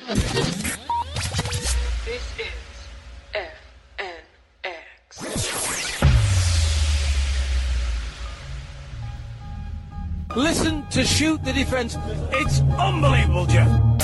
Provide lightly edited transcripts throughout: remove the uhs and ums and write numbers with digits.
This is FNX. Listen to Shoot the Defence. It's unbelievable, Jeff.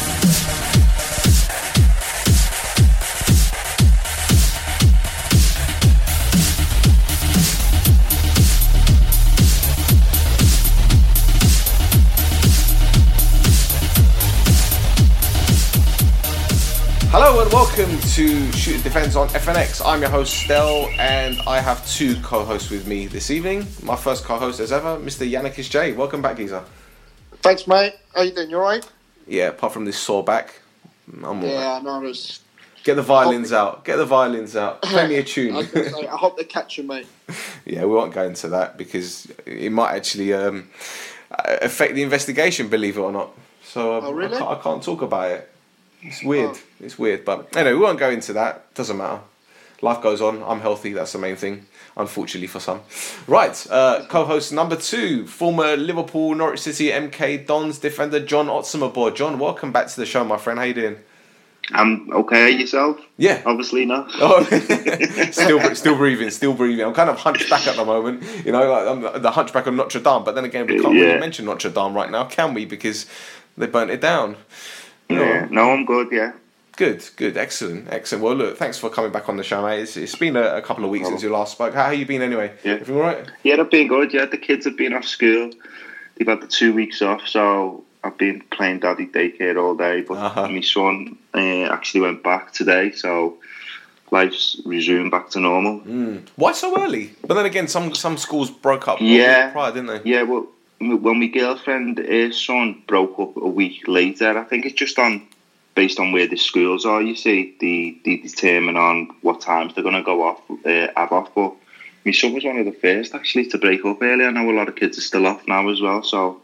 Hello and welcome to Shoot the Defence on FNX. I'm your host Stel, and I have two co-hosts with me this evening. My first co-host as ever, Mr. Yannickis J. Welcome back, geezer. Thanks, mate. How you doing? You alright? Yeah, apart from this sore back, I'm alright. Yeah, I know. Get the violins out. Get the violins out. Play me a tune. I was gonna say, I hope they catch you, mate. Yeah, we won't go into that because it might actually affect the investigation, believe it or not. So Oh, really? I can't talk about it. It's weird. Oh. It's weird. But anyway, we won't go into that. Doesn't matter. Life goes on. I'm healthy. That's the main thing. Unfortunately for some. Right. Co-host number 2, former Liverpool, Norwich City, MK Dons defender John Otsumaboy. John, welcome back to the show, my friend. How you doing? I'm okay. Yourself? Yeah. Obviously not. Oh, still breathing. I'm kind of hunchback at the moment. You know, like I'm the hunchback of Notre Dame. But then again, we can't really mention Notre Dame right now, can we? Because they burnt it down. Yeah. No, I'm good. Yeah. Good, excellent. Well, look, thanks for coming back on the show, mate. It's been a couple of weeks since you last spoke. How you been anyway? Yeah. Everything all right? Yeah, I've been good. Yeah, the kids have been off school. They've had the 2 weeks off, so I've been playing daddy daycare all day. But my son actually went back today, so life's resumed back to normal. Why so early? But then again, some schools broke up prior, didn't they? Yeah, well, when my girlfriend, her son broke up a week later, I think it's just based on where the schools are, you see, they determine on what times they're going to go off, have off. But my son was one of the first, actually, to break up early. I know a lot of kids are still off now as well, so...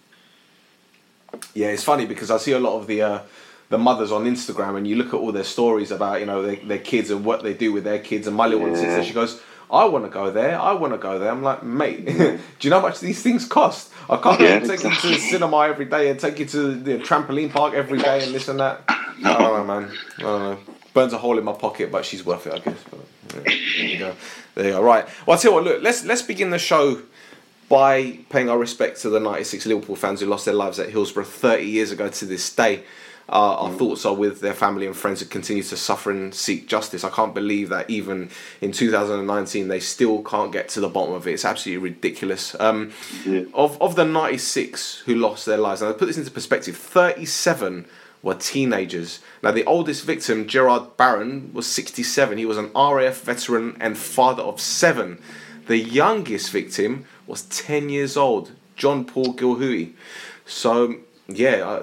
Yeah, it's funny because I see a lot of the mothers on Instagram, and you look at all their stories about, you know, their kids and what they do with their kids, and my little one sits there, she goes, I want to go there. I'm like, mate, do you know how much these things cost? I can't take you to the cinema every day and take you to the trampoline park every day and this and that. I don't know, man. I don't know. Burns a hole in my pocket, but she's worth it, I guess. But, yeah, there you go. Right. Well, I'll tell you what, look, let's begin the show by paying our respect to the 96 Liverpool fans who lost their lives at Hillsborough 30 years ago to this day. Our thoughts are with their family and friends who continue to suffer and seek justice. I can't believe that even in 2019 they still can't get to the bottom of it. It's absolutely ridiculous. Of the 96 who lost their lives, and to put this into perspective, 37 were teenagers. Now, the oldest victim, Gerard Barron, was 67. He was an RAF veteran and father of 7. The youngest victim was 10 years old, John Paul Gilhui. So, yeah...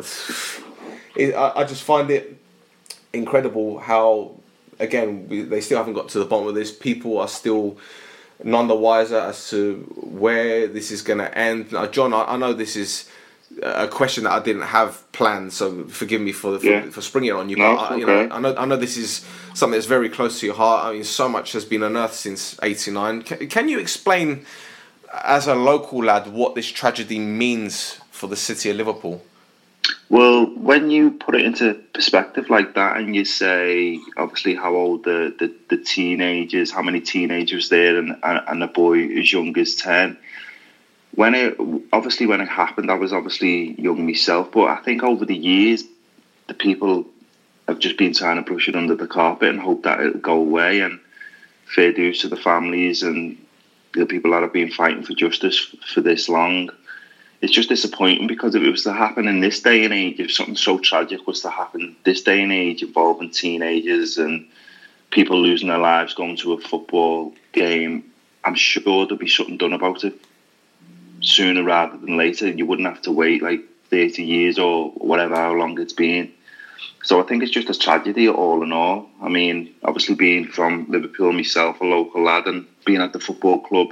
I just find it incredible how, again, they still haven't got to the bottom of this. People are still none the wiser as to where this is going to end. Now, John, I know this is a question that I didn't have planned, so forgive me for springing it on you. No, but okay. I know this is something that's very close to your heart. I mean, so much has been unearthed since '89. Can you explain, as a local lad, what this tragedy means for the city of Liverpool? Well, when you put it into perspective like that, and you say, obviously, how old the teenagers, how many teenagers there, and a boy as young as 10. When it happened, I was obviously young myself, but I think over the years, the people have just been trying to brush it under the carpet and hope that it'll go away. And fair dues to the families and the people that have been fighting for justice for this long. It's just disappointing because if it was to happen in this day and age, if something so tragic was to happen this day and age involving teenagers and people losing their lives going to a football game, I'm sure there'll be something done about it sooner rather than later. You wouldn't have to wait like 30 years or whatever, how long it's been. So I think it's just a tragedy all in all. I mean, obviously being from Liverpool myself, a local lad, and being at the football club,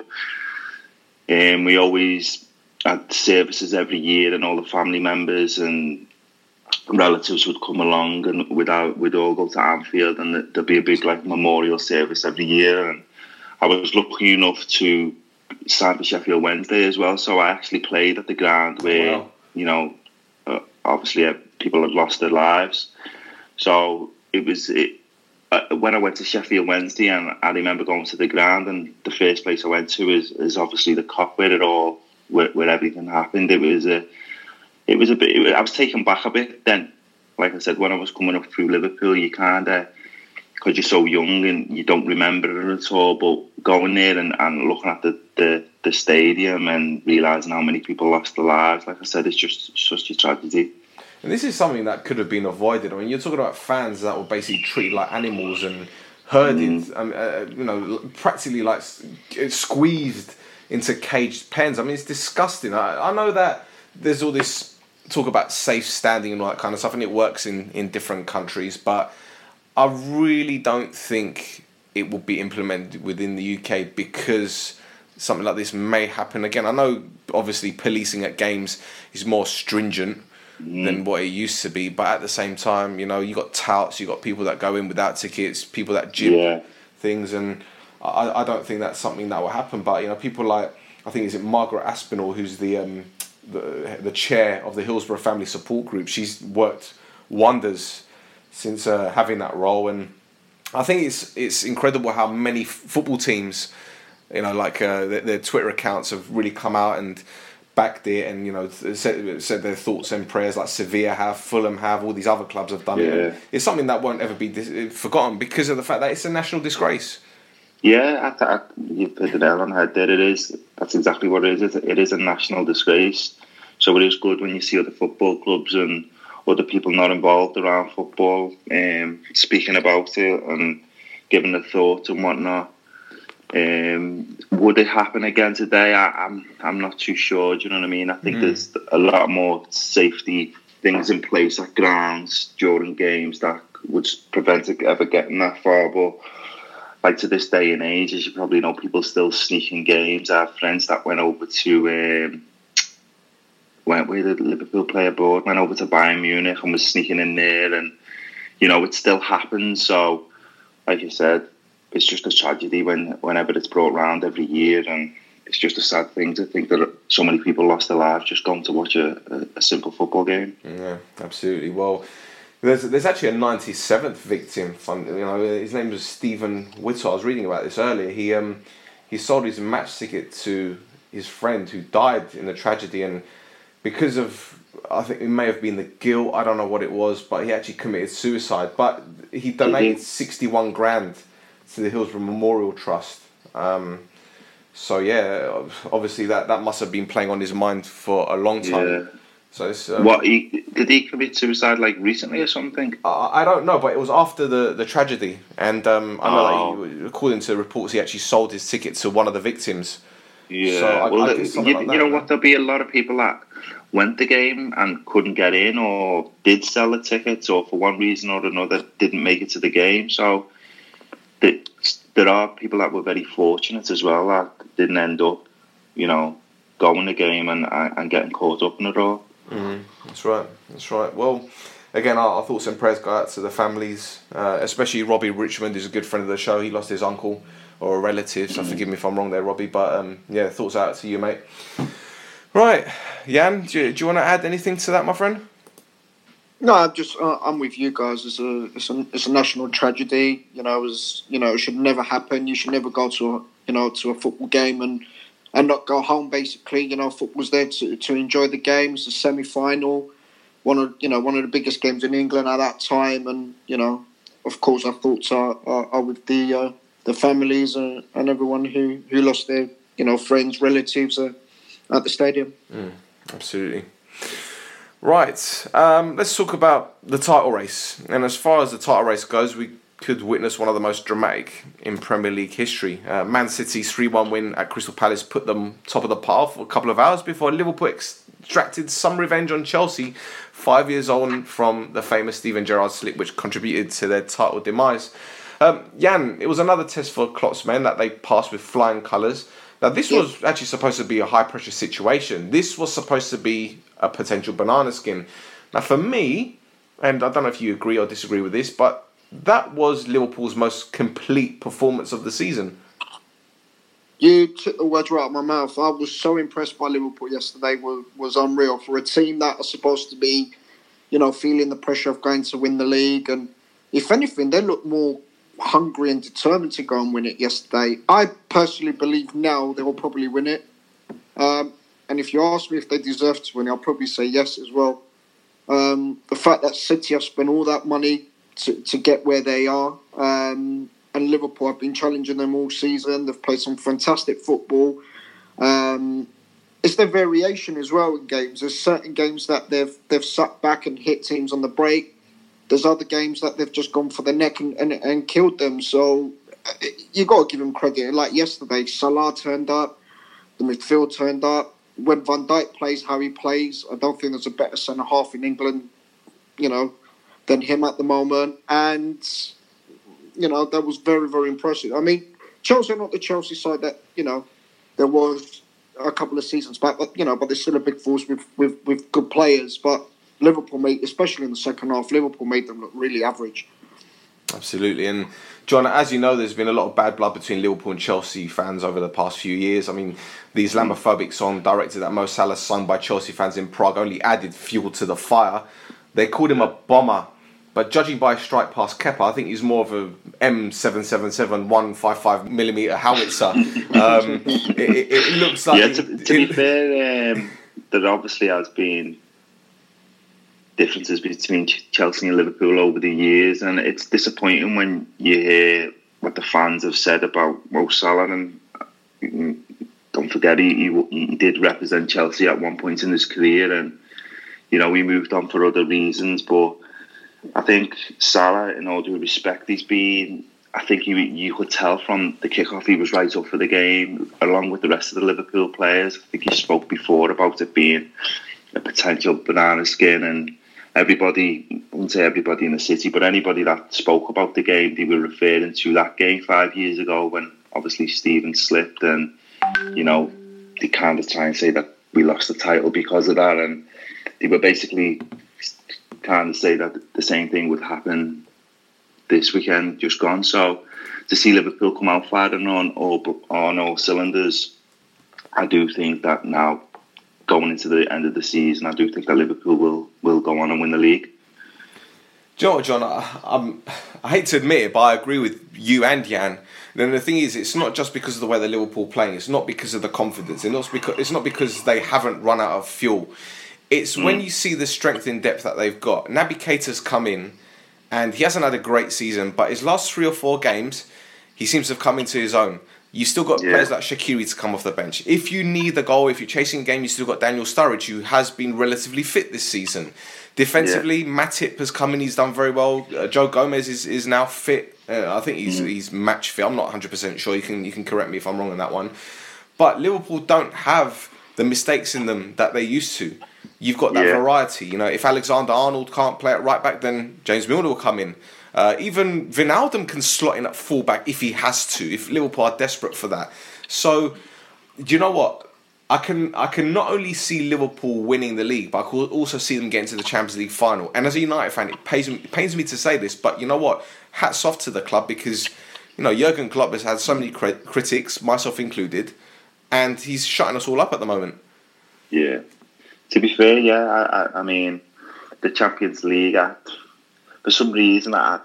we always had services every year, and all the family members and relatives would come along, and we'd all go to Anfield, and there'd be a big like memorial service every year. And I was lucky enough to sign for Sheffield Wednesday as well, so I actually played at the ground where you know, obviously people had lost their lives. So when I went to Sheffield Wednesday, and I remember going to the ground, and the first place I went to is obviously the Kop where everything happened. It was a bit. I was taken back a bit then. Like I said, when I was coming up through Liverpool, you kind of, because you're so young and you don't remember it at all. But going there and looking at the stadium and realising how many people lost their lives, like I said, it's just such a tragedy. And this is something that could have been avoided. I mean, you're talking about fans that were basically treated like animals and herded, practically like squeezed into caged pens. I mean, it's disgusting. I know that there's all this talk about safe standing and all that kind of stuff, and it works in different countries, but I really don't think it will be implemented within the UK because something like this may happen again. I know, obviously, policing at games is more stringent than what it used to be, but at the same time, you got touts, you got people that go in without tickets, people that jib things, and I don't think that's something that will happen. But people like, I think is it Margaret Aspinall, who's the chair of the Hillsborough Family Support Group. She's worked wonders since having that role, and I think it's incredible how many football teams, their Twitter accounts have really come out and backed it, and said their thoughts and prayers, like Sevilla have, Fulham have, all these other clubs have done it. And it's something that won't ever be forgotten because of the fact that it's a national disgrace. Yeah, you've hit the nail on the head there. That's exactly what it is. It is a national disgrace. So it is good when you see other football clubs and other people not involved around football speaking about it and giving their thoughts and whatnot. Would it happen again today? I'm not too sure. Do you know what I mean? I think there's a lot more safety things in place at grounds during games that would prevent it ever getting that far. But like to this day and age, as you probably know, people still sneak in games. I have friends that went over to where did Liverpool play abroad? Went over to Bayern Munich and was sneaking in there, and it still happens. So, like you said, it's just a tragedy whenever it's brought around every year, and it's just a sad thing to think that so many people lost their lives just going to watch a simple football game. Yeah, absolutely. Well, there's actually a 97th victim. His name was Stephen Whittle. I was reading about this earlier. He sold his match ticket to his friend who died in the tragedy, and because of, I think it may have been the guilt, I don't know what it was, but he actually committed suicide. But he donated 61 grand to the Hillsborough Memorial Trust. So yeah, obviously that must have been playing on his mind for a long time. Yeah. So it's, did he commit suicide like recently or something? I don't know, but it was after the tragedy, and I know that according to reports, he actually sold his ticket to one of the victims. Yeah, so what? There'll be a lot of people that went the game and couldn't get in, or did sell the tickets, or for one reason or another didn't make it to the game. So there are people that were very fortunate as well that didn't end up, going the game and getting caught up in it all. That's right. Well, again, our thoughts and prayers go out to the families, especially Robbie Richmond, who's a good friend of the show. He lost his uncle or a relative, so forgive me if I'm wrong there, Robbie, but thoughts out to you, mate. Right, Jan, do you want to add anything to that, my friend? No, I'm with you guys. It's a national tragedy. It should never happen. You should never go to a football game and not go home. Basically, football's there to enjoy the game. It's a semi-final, one of the biggest games in England at that time, and of course, our thoughts are with the families and everyone who lost their friends, relatives at the stadium. Absolutely. Right, let's talk about the title race. And as far as the title race goes, we could witness one of the most dramatic in Premier League history. Man City's 3-1 win at Crystal Palace put them top of the pile for a couple of hours before Liverpool extracted some revenge on Chelsea 5 years on from the famous Steven Gerrard slip, which contributed to their title demise. Jan, it was another test for Klopp's men that they passed with flying colours. Now, this was actually supposed to be a high-pressure situation. This was supposed to be a potential banana skin. Now, for me, and I don't know if you agree or disagree with this, but that was Liverpool's most complete performance of the season. You took the words right out of my mouth. I was so impressed by Liverpool yesterday. Was unreal for a team that are supposed to be, feeling the pressure of going to win the league. And if anything, they look more hungry and determined to go and win it yesterday. I personally believe now they will probably win it. And if you ask me if they deserve to win, I'll probably say yes as well. The fact that City have spent all that money to get where they are, and Liverpool have been challenging them all season. They've played some fantastic football. It's their variation as well in games. There's certain games that they've sat back and hit teams on the break. There's other games that they've just gone for the neck and killed them. So you got to give them credit. Like yesterday, Salah turned up, the midfield turned up. When Van Dijk plays how he plays, I don't think there's a better centre half in England, than him at the moment. And that was very, very impressive. I mean, Chelsea are not the Chelsea side that there was a couple of seasons back, but they're still a big force with good players. But Liverpool especially in the second half, Liverpool made them look really average. Absolutely. And John, as you know, there's been a lot of bad blood between Liverpool and Chelsea fans over the past few years. I mean, the Islamophobic song directed at Mo Salah, sung by Chelsea fans in Prague, only added fuel to the fire. They called him a bomber, but judging by a strike past Kepa, I think he's more of a M777 155mm howitzer. It looks like... Yeah, to be fair, there obviously has been differences between Chelsea and Liverpool over the years, and it's disappointing when you hear what the fans have said about Mo Salah. And don't forget, he did represent Chelsea at one point in his career, and he moved on for other reasons. But I think Salah, in all due respect, I think you could tell from the kickoff he was right up for the game, along with the rest of the Liverpool players. I think he spoke before about it being a potential banana skin, and everybody, I wouldn't say everybody in the city, but anybody that spoke about the game, they were referring to that game 5 years ago when obviously Steven slipped, and they kind of try and say that we lost the title because of that, and they were basically kind of say that the same thing would happen this weekend just gone. So to see Liverpool come out firing on all cylinders, I do think that now, going into the end of the season, I do think that Liverpool will go on and win the league. Do you know what, John? I hate to admit it, but I agree with you and Jan. Then the thing is, it's not just because of the way that Liverpool playing. It's not because of the confidence. It's not because they haven't run out of fuel. It's when you see the strength in depth that they've got. Naby Keita's come in, and he hasn't had a great season, but his last 3 or 4 games, he seems to have come into his own. You still got players like Shaqiri to come off the bench. If you need the goal, if you're chasing a game, you still got Daniel Sturridge, who has been relatively fit this season. Defensively, Matip has come in, he's done very well. Joe Gomez is now fit. I think he's match fit. I'm not 100% sure. You can correct me if I'm wrong on that one. But Liverpool don't have the mistakes in them that they used to. You've got that variety. If Alexander-Arnold can't play at right back, then James Milner will come in. Even Wijnaldum can slot in at fullback if he has to, if Liverpool are desperate for that. So, do you know what? I can not only see Liverpool winning the league, but I can also see them getting to the Champions League final. And as a United fan, it pains me to say this, but you know what? Hats off to the club, because Jurgen Klopp has had so many critics, myself included, and he's shutting us all up at the moment. Yeah. To be fair, I mean, the Champions League, for some reason, I'd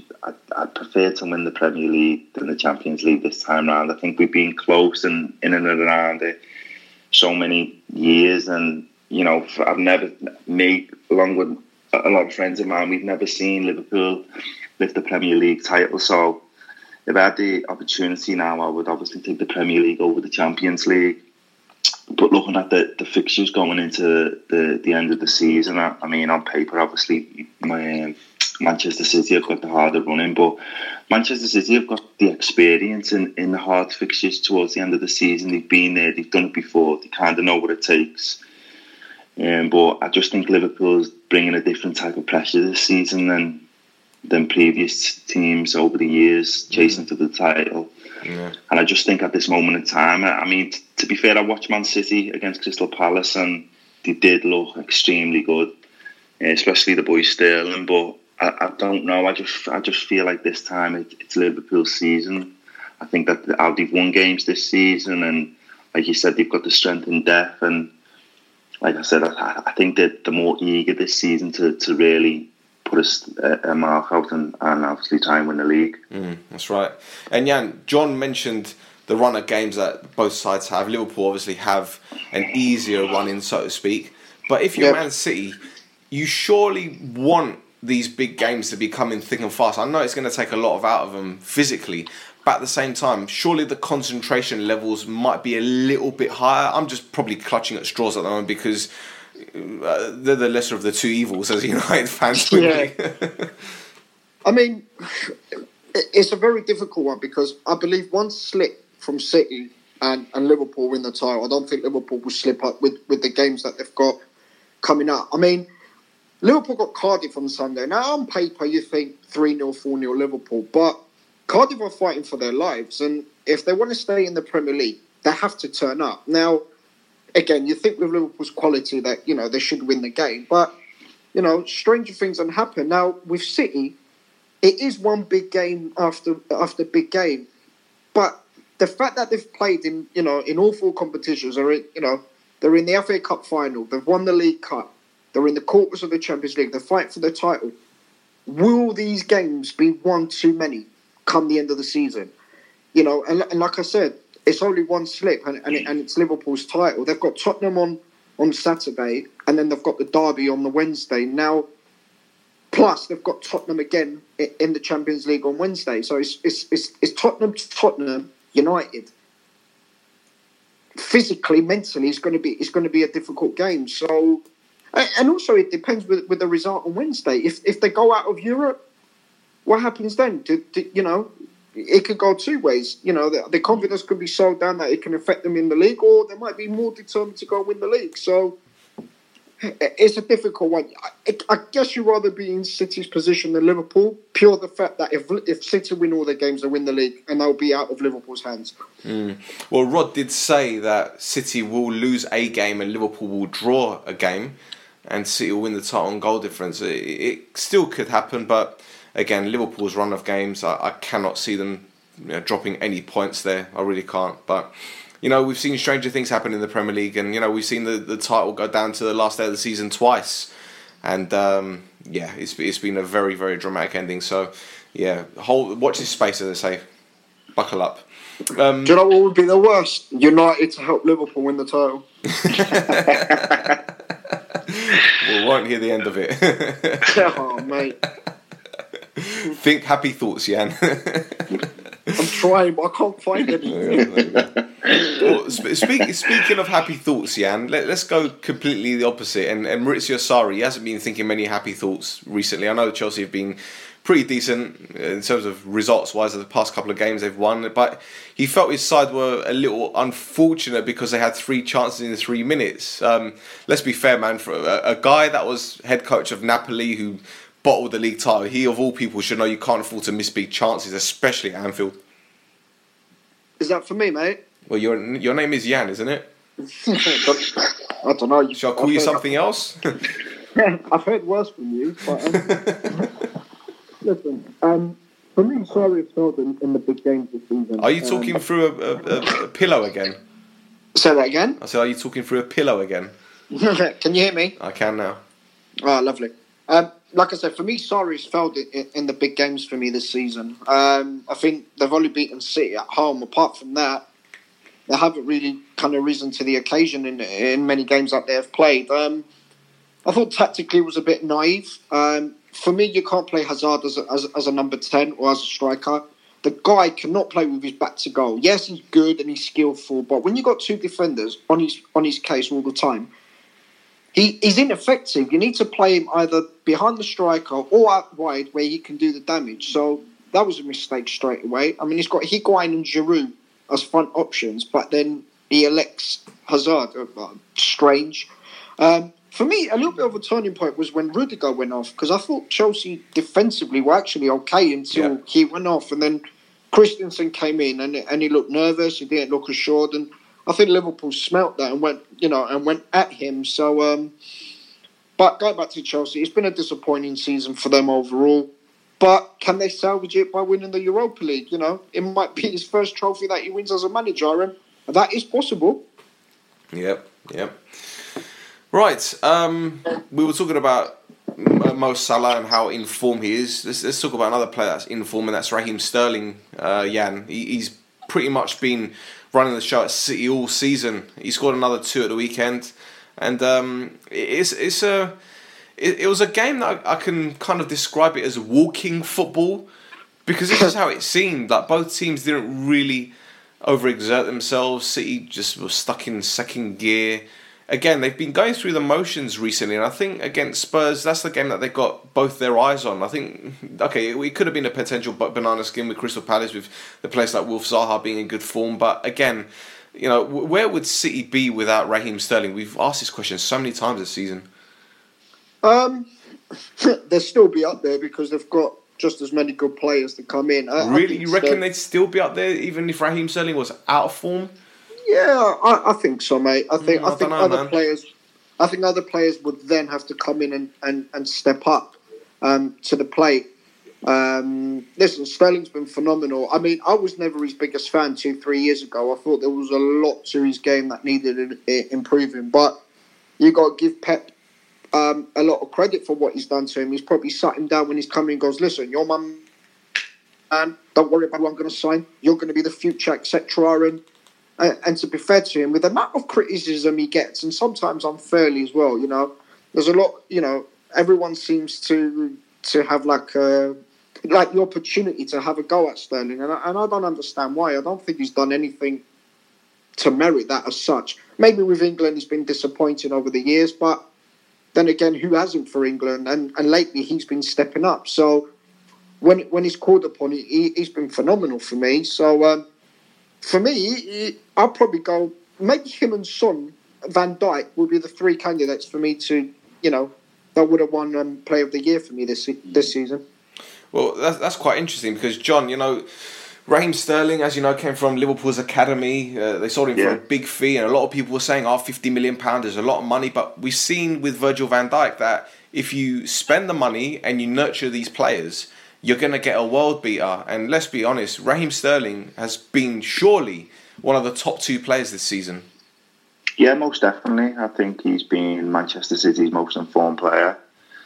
prefer to win the Premier League than the Champions League this time round. I think we've been close in and around it so many years, and I've never along with a lot of friends of mine, we've never seen Liverpool lift the Premier League title. So if I had the opportunity now, I would obviously take the Premier League over the Champions League. But looking at the fixtures going into the end of the season, I mean, on paper, obviously, Manchester City have got the harder running, but Manchester City have got the experience in the hard fixtures towards the end of the season. They've been there, they've done it before, they kind of know what it takes. But I just think Liverpool's bringing a different type of pressure this season than previous teams over the years, chasing to the title. Yeah. And I just think at this moment in time, I mean, to be fair, I watched Man City against Crystal Palace, and they did look extremely good, especially the boy Sterling. But I don't know. I just feel like this time it's Liverpool's season. I think that they've won games this season, and like you said, they've got the strength and depth. And like I said, I think that the more eager this season to really put a mark out and obviously try and win the league. That's right. And Jan, John mentioned the run of games that both sides have. Liverpool obviously have an easier run in, so to speak. But if you're Man City, you surely want these big games to be coming thick and fast. I know it's going to take a lot out of them physically, but at the same time, surely the concentration levels might be a little bit higher. I'm just probably clutching at straws at the moment because they're the lesser of the two evils as United fans. Yeah. I mean, it's a very difficult one because I believe one slip from City and Liverpool win the title, I don't think Liverpool will slip up with the games that they've got coming up. I mean, Liverpool got Cardiff on Sunday. Now, on paper, you think 3-0, 4-0 Liverpool, but Cardiff are fighting for their lives, and if they want to stay in the Premier League, they have to turn up. Now, again, you think with Liverpool's quality that, they should win the game, but, stranger things can happen. Now, with City, it is one big game after big game, but the fact that they've played in all four competitions, they're in the FA Cup final, they've won the League Cup, they're in the quarters of the Champions League, they're fighting for the title. Will these games be one too many come the end of the season? And like I said, it's only one slip and it's Liverpool's title. They've got Tottenham on Saturday and then they've got the derby on the Wednesday. Now, plus they've got Tottenham again in the Champions League on Wednesday. So it's Tottenham United. Physically, mentally, it's going to be a difficult game. So, and also it depends with the result on Wednesday. If they go out of Europe, what happens then? It could go two ways. The confidence could be so down that it can affect them in the league, or they might be more determined to go win the league. So it's a difficult one. I guess you'd rather be in City's position than Liverpool, pure the fact that if City win all their games, they win the league, and they'll be out of Liverpool's hands. Well, Rod did say that City will lose a game and Liverpool will draw a game, and City will win the title on goal difference. It still could happen, but again, Liverpool's run of games, I cannot see them dropping any points there. I really can't. But, we've seen stranger things happen in the Premier League, and, we've seen the title go down to the last day of the season twice. And, it's been a very, very dramatic ending. So, watch this space, as they say. Buckle up. Do you know what would be the worst? United to help Liverpool win the title. We won't hear the end of it. Oh, mate. Think happy thoughts, Jan. I'm trying, but I can't find anything. Well, speaking of happy thoughts, Jan, let's go completely the opposite. And Maurizio Sarri, he hasn't been thinking many happy thoughts recently. I know Chelsea have been pretty decent in terms of results-wise of the past couple of games they've won, but he felt his side were a little unfortunate because they had 3 chances in 3 minutes. Let's be fair, man. For a guy that was head coach of Napoli who bottled the league title, he of all people should know you can't afford to miss big chances, especially at Anfield. Is that for me, mate? Well, your name is Jan, isn't it? I don't know. Shall I call you something else? I've heard worse from you. But, listen, for me, Sarri failed in the big games this season. Are you talking through a pillow again? Say that again? I said, are you talking through a pillow again? Can you hear me? I can now. Oh, lovely. Like I said, for me, Sarri's failed in the big games for me this season. I think they've only beaten City at home. Apart from that, they haven't really kind of risen to the occasion in many games that they have played. I thought tactically it was a bit naive. For me, you can't play Hazard as a number 10 or as a striker. The guy cannot play with his back to goal. Yes, he's good and he's skillful, but when you've got 2 defenders on his case all the time, he's ineffective. You need to play him either behind the striker or out wide where he can do the damage. So that was a mistake straight away. I mean, he's got Higuain and Giroud as front options, but then he elects Hazard. Strange. For me, a little bit of a turning point was when Rudiger went off, because I thought Chelsea defensively were actually okay until he went off, and then Christensen came in and he looked nervous. He didn't look assured, and I think Liverpool smelt that and went at him. So, but going back to Chelsea, it's been a disappointing season for them overall. But can they salvage it by winning the Europa League? It might be his first trophy that he wins as a manager, and that is possible. Yep. Right, we were talking about Mo Salah and how in form he is. Let's talk about another player that's in form, and that's Raheem Sterling. Jan, he's pretty much been running the show at City all season. He scored another 2 at the weekend, and it was a game that I can kind of describe it as walking football, because this is how it seemed. Like both teams didn't really overexert themselves. City just was stuck in second gear. Again, they've been going through the motions recently, and I think against Spurs, that's the game that they got both their eyes on. I think, okay, it could have been a potential banana skin with Crystal Palace, with the players like Wilf Zaha being in good form. But again, you know, where would City be without Raheem Sterling? We've asked this question so many times this season. They'll still be up there because they've got just as many good players to come in. Really? You reckon they'd still be up there even if Raheem Sterling was out of form? Yeah, I think so, mate. I think other players. I think other players would then have to come in and step up to the plate. Listen, Sterling's been phenomenal. I mean, I was never his biggest fan 2-3 years ago. I thought there was a lot to his game that needed improving. But you got to give Pep a lot of credit for what he's done to him. He's probably sat him down when he's coming and goes, listen, you're my man. Don't worry about who I'm going to sign. You're going to be the future, etc. And to be fair to him, with the amount of criticism he gets, and sometimes unfairly as well, you know, there's a lot, you know, everyone seems to have like the opportunity to have a go at Sterling, and I don't understand why. I don't think he's done anything to merit that as such. Maybe with England he's been disappointing over the years, but then again, who hasn't for England? And lately he's been stepping up. So when he's called upon, he's been phenomenal for me. So for me, I'll probably go, maybe him and Son, Van Dijk will be the 3 candidates for me to, you know, that would have won Player of the Year for me this season. Well, that's quite interesting because, John, you know, Raheem Sterling, as you know, came from Liverpool's academy. They sold him for a big fee, and a lot of people were saying, £50 million is a lot of money. But we've seen with Virgil van Dijk that if you spend the money and you nurture these players, you're going to get a world beater. And let's be honest, Raheem Sterling has been surely one of the top 2 players this season. Yeah, most definitely. I think he's been Manchester City's most informed player.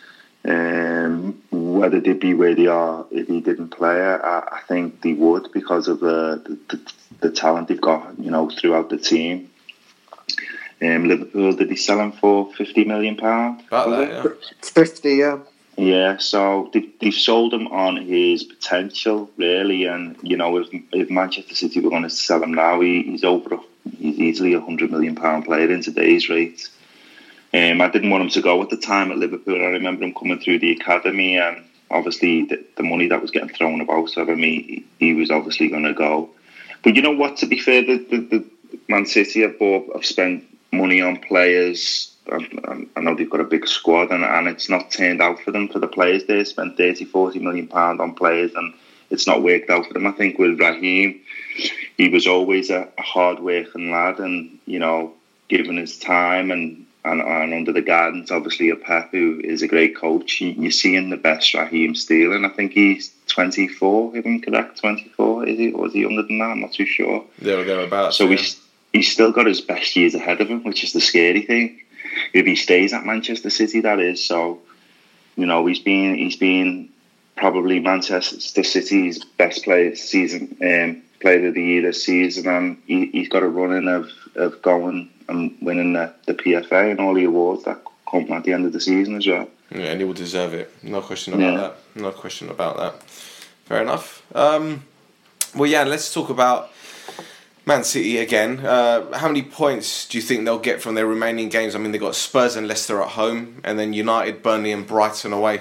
Whether they'd be where they are if he didn't play, I think they would because of the talent they've got, you know, throughout the team. Liverpool, did they sell him for £50 million? About that, yeah. 50, yeah. Yeah, so they've sold him on his potential, really. And, you know, if Manchester City were going to sell him now, he's easily a £100 million player in today's rates. I didn't want him to go at the time at Liverpool. I remember him coming through the academy, and obviously the money that was getting thrown about, so I mean, he was obviously going to go. But you know what? To be fair, the Man City have spent money on players. I know they've got a big squad, and it's not turned out for them. For the players, they spent £30-40 million on players, and it's not worked out for them. I think with Raheem, he was always a hard-working lad, and you know, given his time and under the guidance, obviously, of Pep, who is a great coach, you're seeing the best Raheem Sterling. I think he's 24, if I'm correct, 24, is he? Or is he younger than that? I'm not too sure. Thereabouts. So he's still got his best years ahead of him, which is the scary thing. If he stays at Manchester City, that is. So, you know, he's been probably Manchester City's best player season, player of the year this season, and he's got a run in of going and winning the PFA and all the awards that come at the end of the season as well. Yeah, and he will deserve it. No question about that. No question about that. Fair enough. Well, yeah, let's talk about Man City again. How many points do you think they'll get from their remaining games? I mean, they've got Spurs and Leicester at home, and then United, Burnley and Brighton away.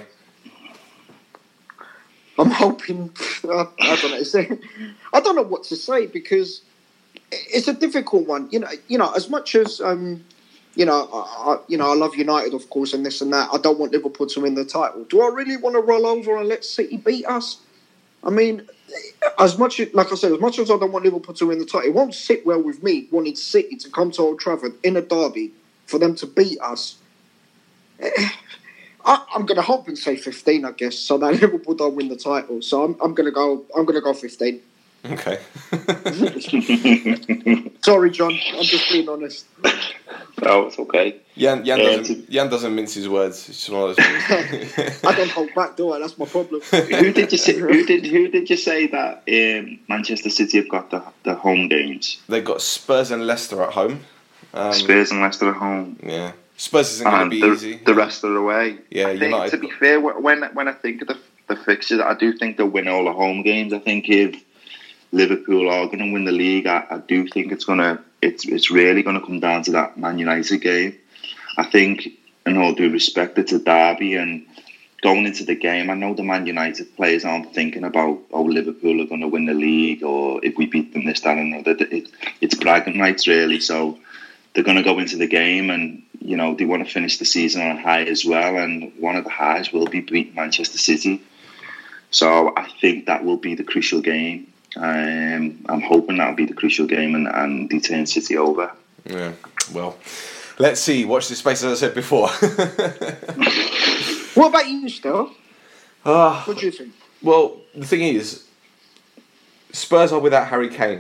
I'm hoping. I don't know. I don't know what to say because it's a difficult one. You know, as much as I love United, of course, and this and that. I don't want Liverpool to win the title. Do I really want to roll over and let City beat us? I mean, as much as I don't want Liverpool to win the title, it won't sit well with me wanting City to come to Old Trafford in a derby for them to beat us. I'm going to hope and say 15, I guess, so that Liverpool don't win the title. So I'm going to go 15. Okay. Sorry, John. I'm just being honest. No, it's okay. Jan doesn't mince his words. It's just one of those things. I don't hold back, do I? That's my problem. Who did you say? Who did you say that Manchester City have got the home games? They got Spurs and Leicester at home. Spurs and Leicester at home. Yeah, Spurs isn't going to be easy. The rest are away. Yeah, I think, United. to be fair, when I think of the fixtures, I do think they'll win all the home games. I think if Liverpool are going to win the league, I do think it's really going to come down to that Man United game. I think, in all due respect, it's a derby, and going into the game, I know the Man United players aren't thinking about, Liverpool are going to win the league, or if we beat them this, that, and other. It's bragging rights, really. So they're going to go into the game, and they want to finish the season on a high as well. And one of the highs will be beating Manchester City. So I think that will be the crucial game. I'm hoping that'll be the crucial game, and they turn City over. Yeah, well, let's see. Watch this space, as I said before. What about you, Steph? What do you think? Well, the thing is, Spurs are without Harry Kane,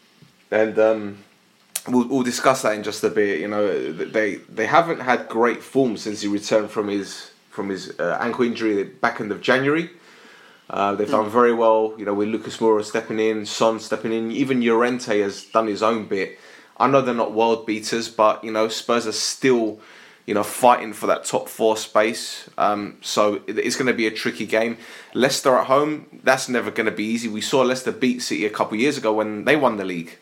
and we'll discuss that in just a bit. They haven't had great form since he returned from his ankle injury back end of January. They've done very well, with Lucas Moura stepping in, Son stepping in, even Llorente has done his own bit. I know they're not world beaters, but Spurs are still, fighting for that top four space. So it's going to be a tricky game. Leicester at home, that's never going to be easy. We saw Leicester beat City a couple of years ago when they won the league.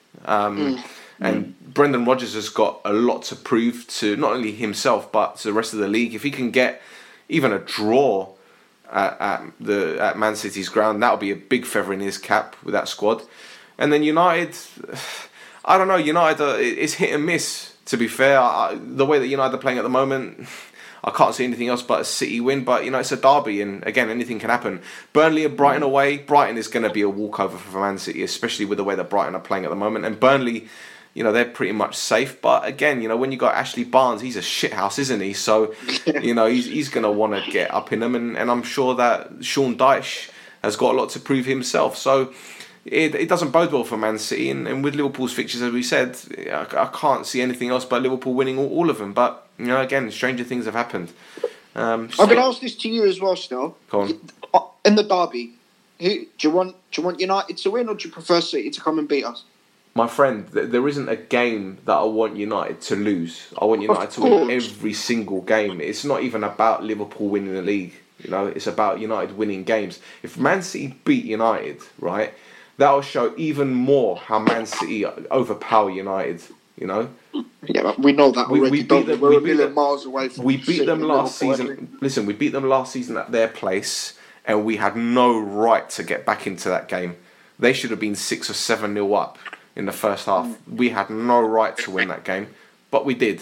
And Brendan Rodgers has got a lot to prove to not only himself but to the rest of the league. If he can get even a draw at Man City's ground, that'll be a big feather in his cap with that squad. And then United, I don't know. United is hit and miss. To be fair, the way that United are playing at the moment, I can't see anything else but a City win. But it's a derby, and again, anything can happen. Burnley and Brighton away. Brighton is going to be a walkover for Man City, especially with the way that Brighton are playing at the moment. And Burnley, they're pretty much safe. But again, when you got Ashley Barnes, he's a shithouse, isn't he? So, he's going to want to get up in them. And I'm sure that Sean Dyche has got a lot to prove himself. So it doesn't bode well for Man City. And with Liverpool's fixtures, as we said, I can't see anything else but Liverpool winning all of them. But, again, stranger things have happened. I'm going to ask this to you as well, Stel. Go on. In the derby, do you want United to win, or do you prefer City to come and beat us? My friend, there isn't a game that I want United to lose. I want United to win every single game. It's not even about Liverpool winning the league. It's about United winning games. If Man City beat United, right, that'll show even more how Man City overpower United. Yeah, but we know that already. We're a million miles away from. We beat them last season. Listen, we beat them last season at their place, and we had no right to get back into that game. They should have been 6 or 7-0 up in the first half. We had no right to win that game, but we did.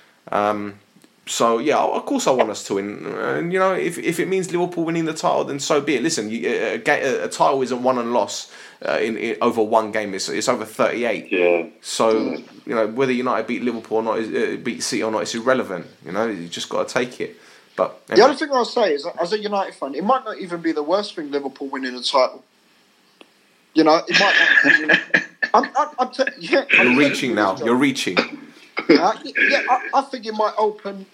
So, yeah, of course I want us to win. And, if it means Liverpool winning the title, then so be it. Listen, a title isn't won and lost in over one game. It's over 38. Yeah. So, whether United beat Liverpool or not, beat City or not, it's irrelevant. You just got to take it. But anyway. The other thing I'll say is, as a United fan, it might not even be the worst thing Liverpool winning the title. It might not. You're reaching now. You're reaching. I think it might open.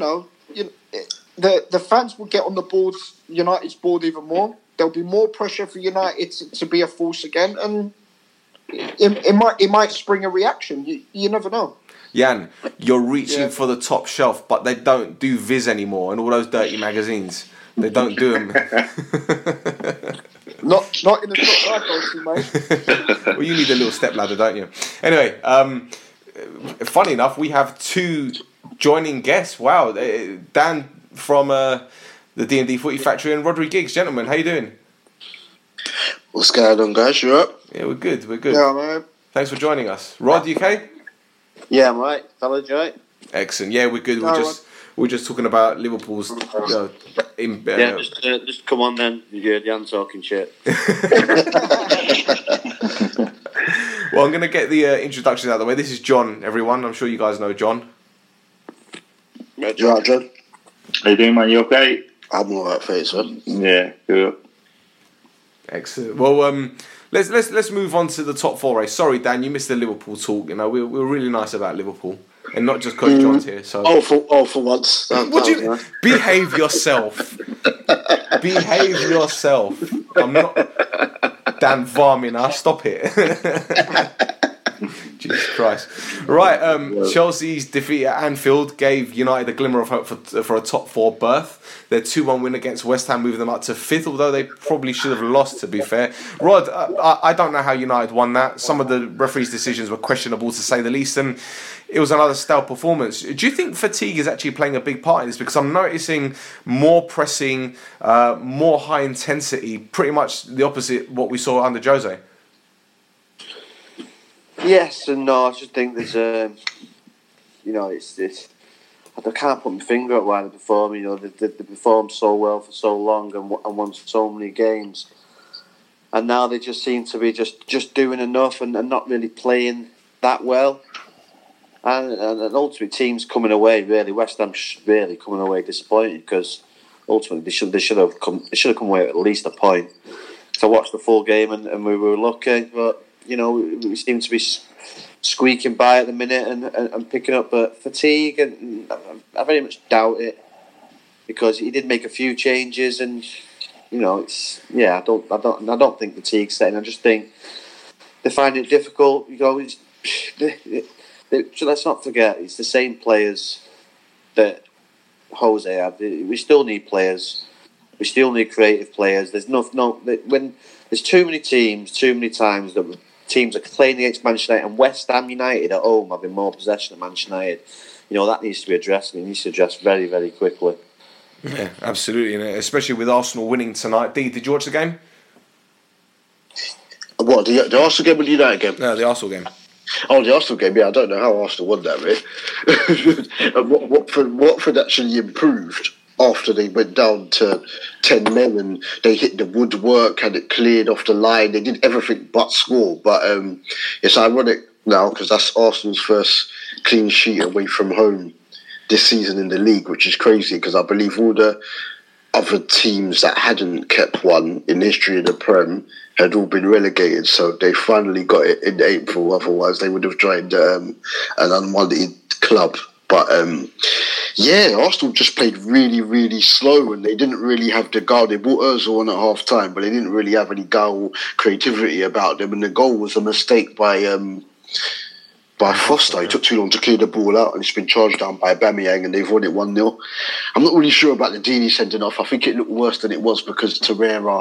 The fans will get on the boards, United's board even more. There'll be more pressure for United to be a force again, and it might spring a reaction. You never know. Jan, you're reaching for the top shelf, but they don't do Viz anymore and all those dirty magazines. They don't do them. Not in the top right, mate. Well, you need a little stepladder, don't you? Anyway, funny enough, we have two joining guests. Wow, Dan from the D&D Footy Factory and Rodri Giggs. Gentlemen, how you doing? What's going on, guys? You up? Yeah, we're good. Yeah, man. Thanks for joining us. Rod, you okay? Yeah, I'm right. Fellas, you right? Excellent. Yeah, we're good. We're just talking about Liverpool's. Just come on then. You heard Jan talking shit. Well, I'm going to get the introductions out of the way. This is John, everyone. I'm sure you guys know John. Right, John. How you doing, man? You okay? I'm alright, thanks, man. Yeah, good. Excellent. Well, let's move on to the top four race. Sorry, Dan, you missed the Liverpool talk. We were really nice about Liverpool. and not just because John's here. So for once. Would you behave yourself? Behave yourself. I'm not Dan Varmina. Stop it. Jesus Christ. Right, Chelsea's defeat at Anfield gave United a glimmer of hope for a top 4 berth. Their 2-1 win against West Ham moved them up to 5th, although they probably should have lost, to be fair. Rod, I don't know how United won that. Some of the referees' decisions were questionable, to say the least, and it was another stale performance. Do you think fatigue is actually playing a big part in this? Because I'm noticing more pressing, more high intensity, pretty much the opposite what we saw under Jose. Yes and no. I just think there's it's I can't put my finger at why they perform. They performed so well for so long and won so many games, and now they just seem to be just doing enough and not really playing that well. And ultimately, teams coming away really, West Ham really coming away disappointed, because ultimately they should have come away with at least a point. So I watched the full game and we were lucky, but we seem to be squeaking by at the minute and picking up, but fatigue, and I very much doubt it, because he did make a few changes, and I don't think fatigue's setting. I just think they find it difficult. Let's not forget, it's the same players that Jose had. We still need players. We still need creative players. When there's too many teams, too many times that teams are playing against Manchester United, and West Ham United at home having more possession than Manchester United. That needs to be addressed, and it needs to be addressed very, very quickly. Yeah, absolutely, and especially with Arsenal winning tonight. Did you watch the game? What, the Arsenal game or the United game? No, the Arsenal game. Oh, the Arsenal game, yeah, I don't know how Arsenal won that, mate. And Watford actually improved after they went down to 10 men and they hit the woodwork and it cleared off the line. They did everything but score. But it's ironic now, because that's Arsenal's first clean sheet away from home this season in the league, which is crazy, because I believe all the other teams that hadn't kept one in the history of the Prem had all been relegated, so they finally got it in April. Otherwise, they would have joined an unwanted club. But Arsenal just played really, really slow, and they didn't really have the goal. They brought Ozil on at half time, but they didn't really have any goal creativity about them. And the goal was a mistake by Foster. He took too long to clear the ball out, and it's been charged down by Aubameyang, and they've won it 1-0. I'm not really sure about the Deeney sending off. I think it looked worse than it was, because Torreira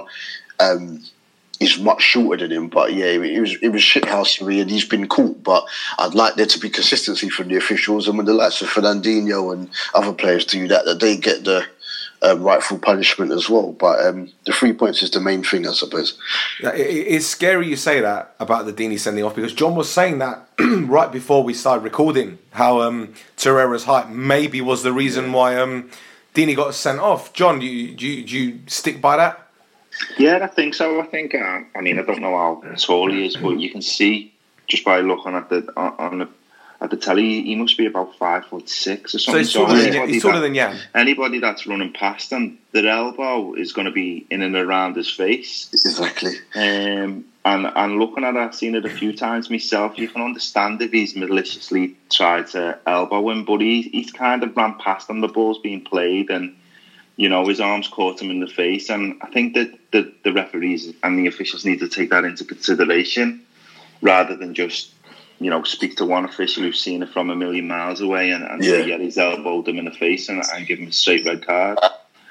is much shorter than him. But yeah, it was shithousery, and he's been caught. But I'd like there to be consistency from the officials, and when the likes of Fernandinho and other players do that they get the rightful punishment as well. But the 3 points is the main thing, I suppose. It's scary you say that about the Deeney sending off, because John was saying that right before we started recording, how Torreira's height maybe was the reason why Deeney got sent off. John, do you stick by that? Yeah, I think so. I think I don't know how tall he is, but you can see just by looking at the telly, he must be about 5'6" or something. So he's taller than Jan. Anybody that's running past him, their elbow is going to be in and around his face. Exactly. And looking at it, I've seen it a few times myself. You can understand if he's maliciously tried to elbow him, but he's kind of ran past him. The ball's being played, and his arms caught him in the face. And I think that the referees and the officials need to take that into consideration, rather than just speak to one official who's seen it from a million miles away and say, yeah, he's elbowed him in the face and give him a straight red card.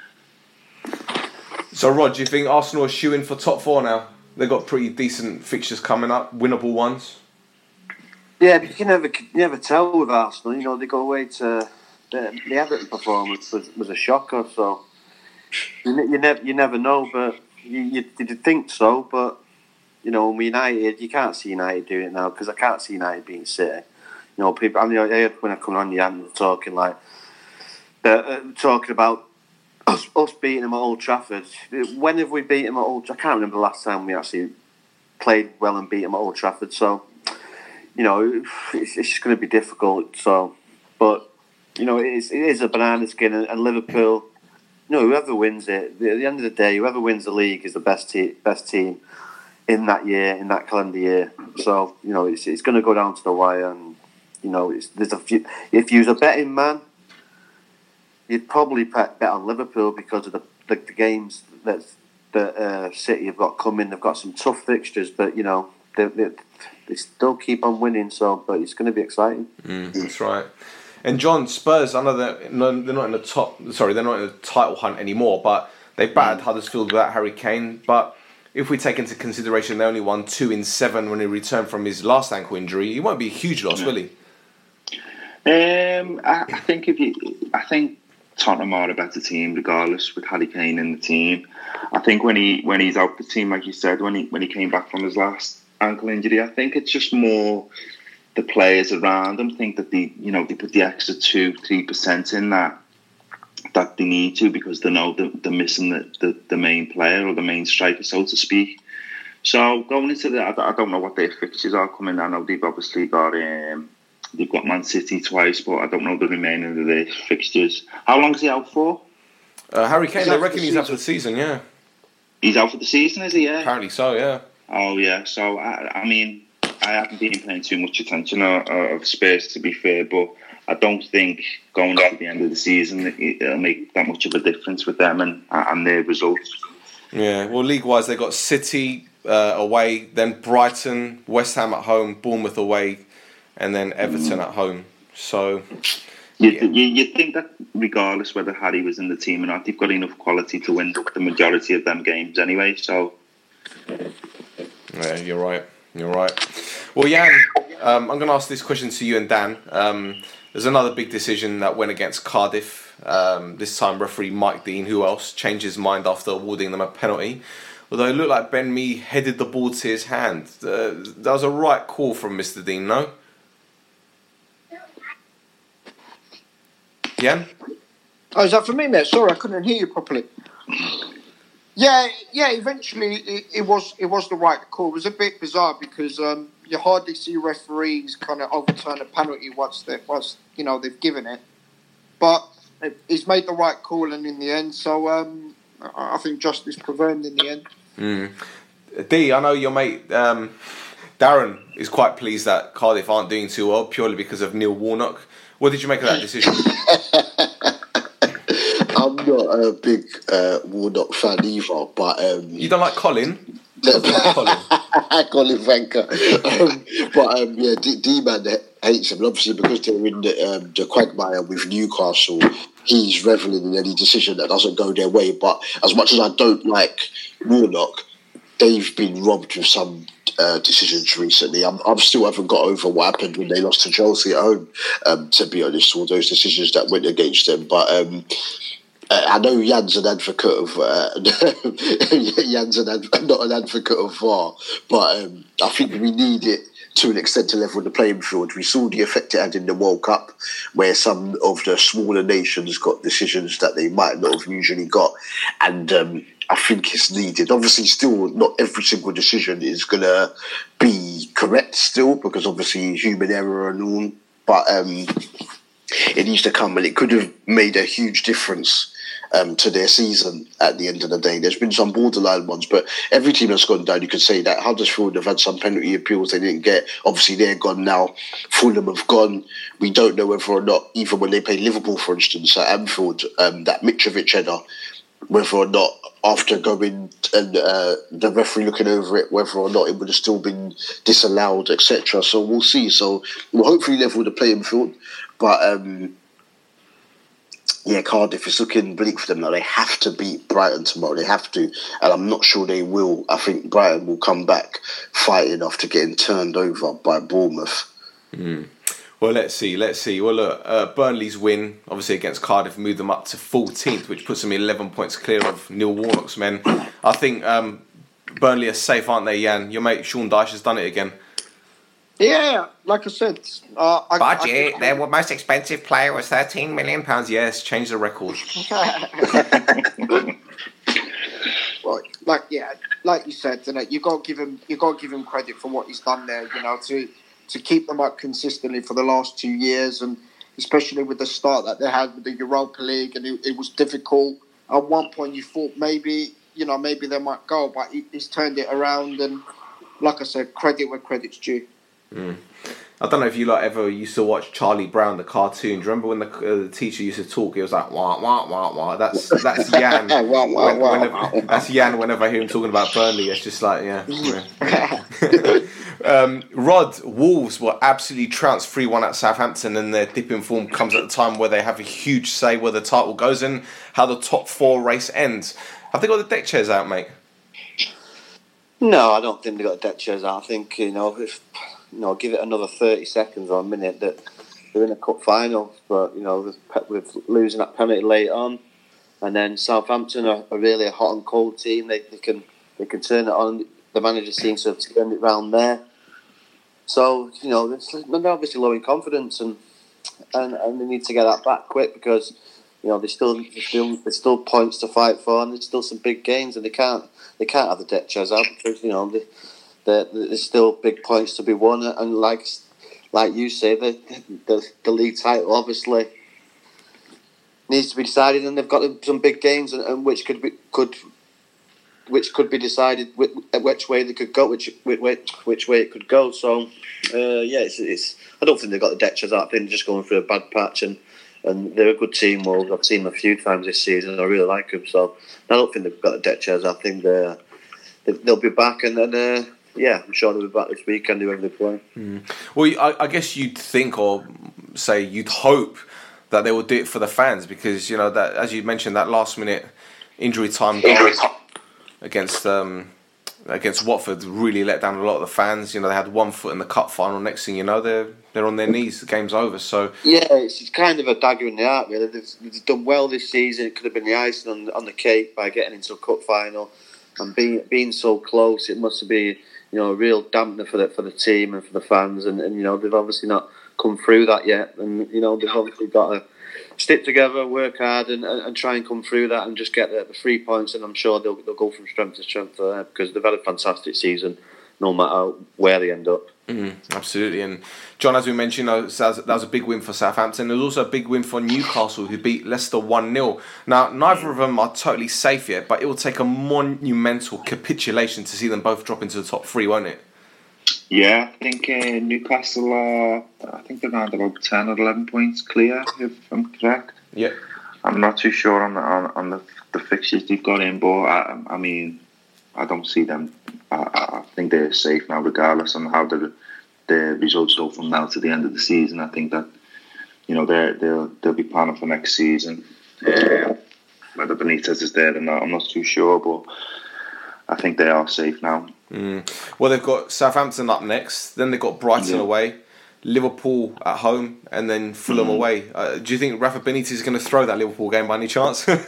So, Rod, do you think Arsenal are shooing for top 4 now? They've got pretty decent fixtures coming up, winnable ones. Yeah, but you can never tell with Arsenal. They go away to the Everton performance was a shocker. So you never know, but you think so. But with United, you can't see United doing it now, because I can't see United beating City. People. I heard when I come on the end, talking about us beating them at Old Trafford. When have we beat them at Old Trafford? I can't remember the last time we actually played well and beat them at Old Trafford. So, it's just going to be difficult. So, but it is a banana skin, and Liverpool. Whoever wins it, at the end of the day, whoever wins the league is the best team in that year, in that calendar year. So it's going to go down to the wire, and there's a few. If you was a betting man, you'd probably bet on Liverpool because of the games that City have got coming. They've got some tough fixtures, but they still keep on winning. So, but it's going to be exciting. That's right. And John, Spurs, I know they're not in the top. Sorry, they're not in the title hunt anymore. But they battered Huddersfield without Harry Kane. But if we take into consideration they only won 2 in 7 when he returned from his last ankle injury, it won't be a huge loss, will he? I think Tottenham are a better team, regardless, with Harry Kane in the team. I think when he's out the team, like you said, when he came back from his last ankle injury, I think it's just more the players around him think that they put the extra 2-3% in that they need to, because they know they're missing the main player or the main striker, so to speak. So going into that, I don't know what their fixtures are coming. I know they've obviously got they've got Man City twice, but I don't know the remaining of their fixtures. How long is he out for? Harry Kane, they reckon he's out for the season, yeah. He's out for the season, is he? Yeah. Apparently so, yeah. Oh, yeah. So, I mean, I haven't been paying too much attention of Spurs, to be fair, but I don't think going to the end of the season it'll make that much of a difference with them and their results. Yeah, well, league-wise, they've got City away, then Brighton, West Ham at home, Bournemouth away, and then Everton at home. So you think that regardless whether Harry was in the team or not, they've got enough quality to win the majority of them games anyway. So yeah, you're right. Well, Jan, I'm going to ask this question to you and Dan. There's another big decision that went against Cardiff. This time, referee Mike Dean, who else, changed his mind after awarding them a penalty. Although it looked like Ben Mee headed the ball to his hand. That was a right call from Mr. Dean, no? Jan? Oh, is that for me, mate? Sorry, I couldn't hear you properly. Yeah. Eventually, it was the right call. It was a bit bizarre because you hardly see referees kind of overturn a penalty once they've given it. But he's made the right call, and in the end, so I think justice prevailed in the end. D, I know your mate Darren is quite pleased that Cardiff aren't doing too well purely because of Neil Warnock. What did you make of that decision? I'm not a big Warnock fan either, but you don't like Colin? Colin Vanker. D-Man hates him, and obviously because they're in the quagmire with Newcastle, he's revelling in any decision that doesn't go their way. But as much as I don't like Warnock, they've been robbed with some decisions recently. I still haven't got over what happened when they lost to Chelsea at home, to be honest, all those decisions that went against them. But I know Jan's an advocate of not an advocate of VAR, but I think we need it to an extent to level the playing field. We saw the effect it had in the World Cup, where some of the smaller nations got decisions that they might not have usually got, and I think it's needed. Obviously, still not every single decision is going to be correct still, because obviously human error and all, but it needs to come, and it could have made a huge difference to their season at the end of the day. There's been some borderline ones, but every team that's gone down, you could say that Huddersfield have had some penalty appeals they didn't get. Obviously, they're gone now. Fulham have gone. We don't know whether or not, even when they played Liverpool, for instance, at Anfield, that Mitrovic header, whether or not after going and the referee looking over it, whether or not it would have still been disallowed, etc. So we'll see. So we'll hopefully level the playing field. But Cardiff is looking bleak for them now. They have to beat Brighton tomorrow. They have to. And I'm not sure they will. I think Brighton will come back fighting after getting turned over by Bournemouth. Well, let's see. Well, look, Burnley's win, obviously against Cardiff, moved them up to 14th, which puts them 11 points clear of Neil Warnock's men. I think Burnley are safe, aren't they, Jan? Your mate Sean Dyche has done it again. Yeah, like I said, budget. Their most expensive player was £13 million. Yes, change the record. Like you said, you got to give him credit for what he's done there. To keep them up consistently for the last 2 years, and especially with the start that they had with the Europa League, and it was difficult. At one point, you thought maybe they might go, but he's turned it around. And like I said, credit where credit's due. I don't know if you like ever used to watch Charlie Brown, the cartoon. Do you remember when the teacher used to talk? It was like wah wah wah wah. That's Jan. That's Jan. Whenever I hear him talking about Burnley, it's just like Rod, Wolves were absolutely trounced 3-1 at Southampton, and their dip in form comes at the time where they have a huge say where the title goes and how the top 4 race ends. Have they got the deck chairs out, mate? No, I don't think they got deck chairs out. I think if give it another 30 seconds or a minute that they're in a cup final, but with losing that penalty late on, and then Southampton are really a hot and cold team. They can turn it on. The manager seems to have turned it round there. So they're obviously low in confidence, and they need to get that back quick because there's still points to fight for, and there's still some big games, and they can't have the deck chairs out because there's still big points to be won, and like you say, the league title obviously needs to be decided, and they've got some big games, and which could be decided which way they could go, which way it could go. So it's I don't think they've got the deck chairs out. I think they're just going through a bad patch, and they're a good team. Well, I've seen them a few times this season, and I really like them. So I don't think they've got the deck chairs. I think they'll be back, and then I'm sure they'll be back this weekend whoever they play. Well, I guess you'd think, or say you'd hope that they will do it for the fans, because that, as you mentioned, that last minute injury time goal against Watford really let down a lot of the fans. They had 1 foot in the cup final. Next thing you know, they're on their knees. The game's over. So it's kind of a dagger in the heart, really. They've done well this season. It could have been the icing on the cake by getting into a cup final, and being so close. It must have been a real dampener for the team and for the fans. And they've obviously not come through that yet. And they've obviously got to stick together, work hard, and try and come through that and just get the 3 points. And I'm sure they'll go from strength to strength there because they've had a fantastic season, no matter where they end up. Absolutely. And John, as we mentioned, that was a big win for Southampton. There was also a big win for Newcastle, who beat Leicester 1-0. Now, neither of them are totally safe yet, but it will take a monumental capitulation to see them both drop into the top 3, won't it? Yeah, I think Newcastle are, they're around about 10 or 11 points clear, if I'm correct. Yeah. I'm not too sure on the fixtures they've got in, but I mean, I don't see them. I think they're safe now, regardless on how the results go from now to the end of the season. I think that they'll be planning for next season. Whether Benitez is there or not, I'm not too sure, but I think they are safe now. Well, they've got Southampton up next, then they've got Brighton away, Liverpool at home, and then Fulham away. Do you think Rafa Benitez is going to throw that Liverpool game by any chance? No,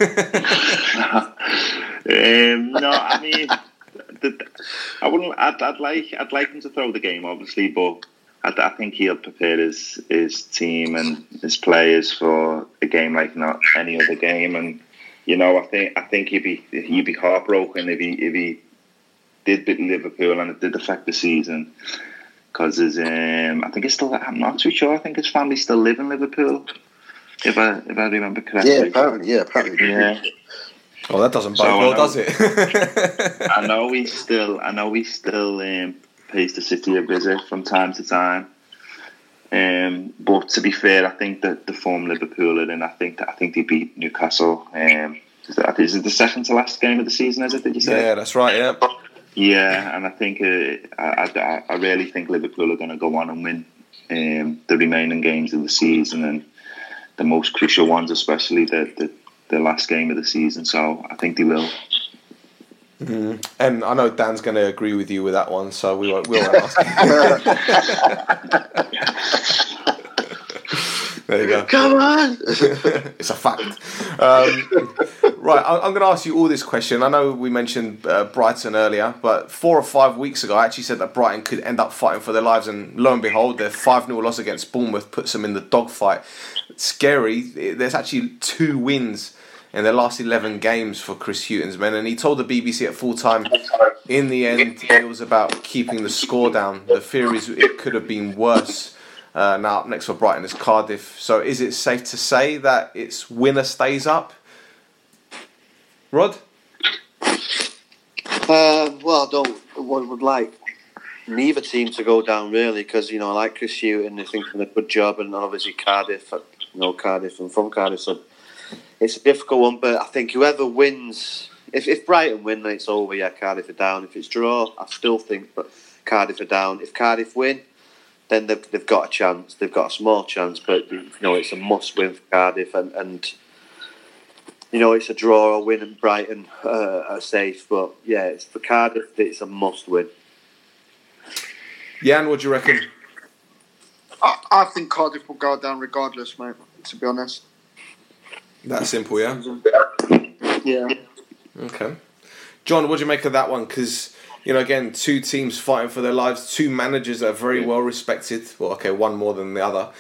I mean, I wouldn't. I'd like him to throw the game, obviously, but I think he'll prepare his team and his players for a game like not any other game. And I think he'd be heartbroken if he did beat Liverpool and it did affect the season, because I think it's still. I'm not too sure. I think his family still live in Liverpool, if I remember correctly. Yeah, apparently. Yeah. Oh, that doesn't bode well, does it? I know he still pays the city a visit from time to time. But to be fair, I think that the form Liverpool are in, I think they beat Newcastle. Is it the second to last game of the season? Is it? Did you say? Yeah, that's right. Yeah. Yeah, and I think I really think Liverpool are going to go on and win the remaining games of the season, and the most crucial ones, especially the last game of the season. So I think they will. And I know Dan's going to agree with you with that one, so we won't ask. There you go. Come on! It's a fact. Right, I'm going to ask you all this question. I know we mentioned Brighton earlier, but 4 or 5 weeks ago I actually said that Brighton could end up fighting for their lives, and lo and behold, their 5-0 loss against Bournemouth puts them in the dogfight. Scary. There's actually 2 wins in their last 11 games for Chris Hughton's men, and he told the BBC at full time, in the end, it was about keeping the score down. The fear is it could have been worse. Now up next for Brighton is Cardiff. So is it safe to say that it's winner stays up? Rod? Well, I would like neither team to go down really, because I like Chris Hughton. I think done a good job, and obviously Cardiff. Cardiff and from Cardiff, so it's a difficult one. But I think whoever wins, if Brighton win, then it's over. Yeah, Cardiff are down. If it's draw, I still think but Cardiff are down. If Cardiff win, then they've got a chance. They've got a small chance, but it's a must win for Cardiff, and it's a draw or win, and Brighton are safe. But yeah, it's for Cardiff. It's a must win. Jan, what do you reckon? I think Cardiff will go down regardless, mate, to be honest. That simple, yeah? Yeah. Okay. John, what do you make of that one? Because, again, two teams fighting for their lives, two managers that are very well respected. Well, okay, one more than the other.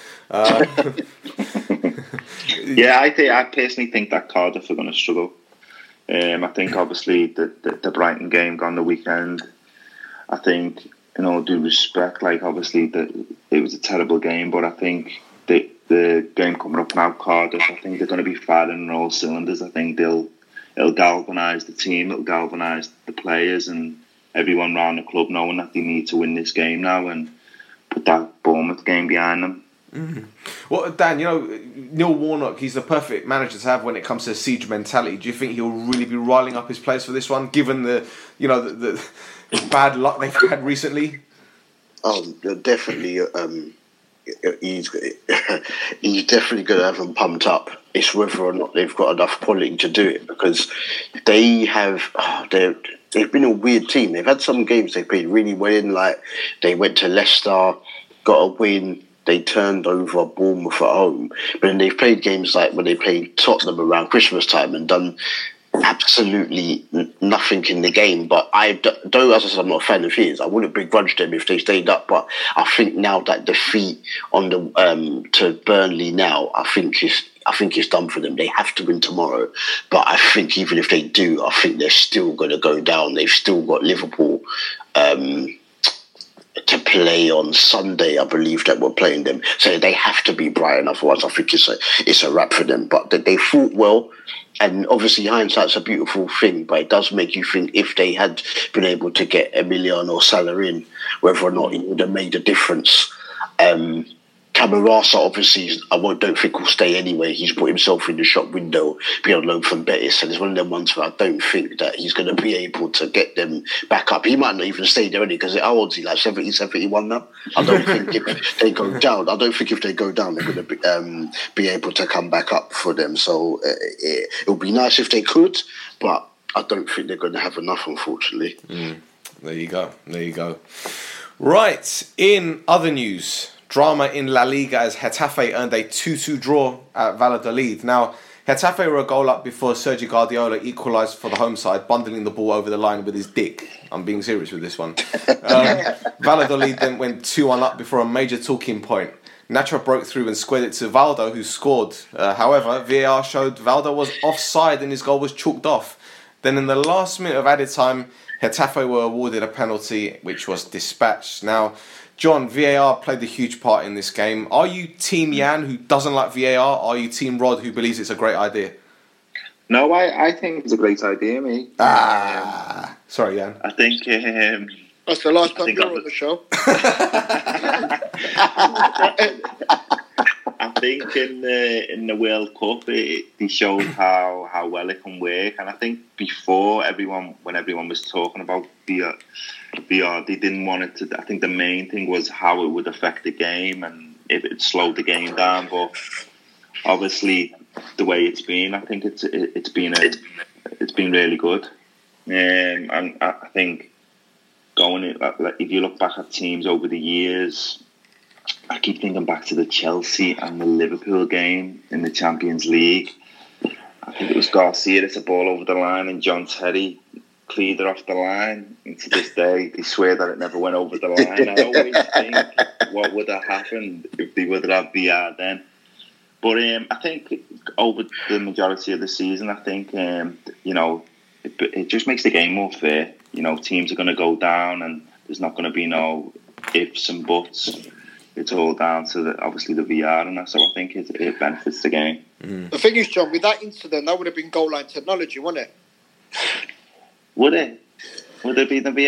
Yeah, I personally think that Cardiff are going to struggle. I think, obviously, the Brighton game gone the weekend, I think, in all due respect, obviously, it was a terrible game, but I think the game coming up now, Cardiff, I think they're going to be firing on all cylinders. I think it'll galvanise the team, it'll galvanise the players and everyone around the club, knowing that they need to win this game now and put that Bournemouth game behind them. Mm. Well, Dan, Neil Warnock, he's the perfect manager to have when it comes to siege mentality. Do you think he'll really be riling up his players for this one, given the bad luck they've had recently? Definitely. He's definitely going to have them pumped up. It's whether or not they've got enough quality to do it, because they have. They've been a weird team. They've had some games they played really well in, like they went to Leicester, got a win. They turned over Bournemouth at home, but then they've played games like when they played Tottenham around Christmas time and done absolutely nothing in the game. But though, as I said, I'm not a fan of his. I wouldn't begrudge them if they stayed up. But I think now that defeat on the to Burnley now, I think it's done for them. They have to win tomorrow. But I think even if they do, I think they're still going to go down. They've still got Liverpool to play on Sunday, I believe, that we're playing them. So they have to be Brighton, otherwise I think it's a wrap for them. But they fought well, and obviously hindsight's a beautiful thing, but it does make you think if they had been able to get Emiliano or Salah in, whether or not it would have made a difference. Camarasa, obviously, don't think will stay anyway. He's put himself in the shop window, be on loan from Betis, and it's one of them ones where I don't think that he's going to be able to get them back up. He might not even stay there, because how old is he, like 70, 71 now? I don't think if they go down, they're going to be able to come back up for them. So it would be nice if they could, but I don't think they're going to have enough, unfortunately. There you go. Right, in other news, drama in La Liga as Getafe earned a 2-2 draw at Valladolid. Now, Getafe were a goal up before Sergio Guardiola equalised for the home side, bundling the ball over the line with his dick. I'm being serious with this one. Valladolid then went 2-1 up before a major talking point. Nacho broke through and squared it to Valdo, who scored. However, VAR showed Valdo was offside and his goal was chalked off. Then in the last minute of added time, Getafe were awarded a penalty, which was dispatched. Now, John, VAR played a huge part in this game. Are you Team Jan, who doesn't like VAR? Are you Team Rod, who believes it's a great idea? No, I think it's a great idea, mate. Sorry, Jan. I think... That's the last time you're on the show. I think in the World Cup, they showed how well it can work. And I think before, when everyone was talking about VR, they didn't want it to. I think the main thing was how it would affect the game and if it slowed the game down. But obviously, the way it's been, I think it's been really good. And I think if you look back at teams over the years, I keep thinking back to the Chelsea and the Liverpool game in the Champions League. I think it was Garcia that's a ball over the line and John Terry cleared it off the line. And to this day, they swear that it never went over the line. I always think, what would have happened if they would have VR then? But I think over the majority of the season, I think, it just makes the game more fair. Teams are going to go down and there's not going to be no ifs and buts. It's all down to obviously the VR and that, so I think it benefits the game. The thing is, John, with that incident, that would have been goal line technology, wouldn't it? Would it? Would it be the VR?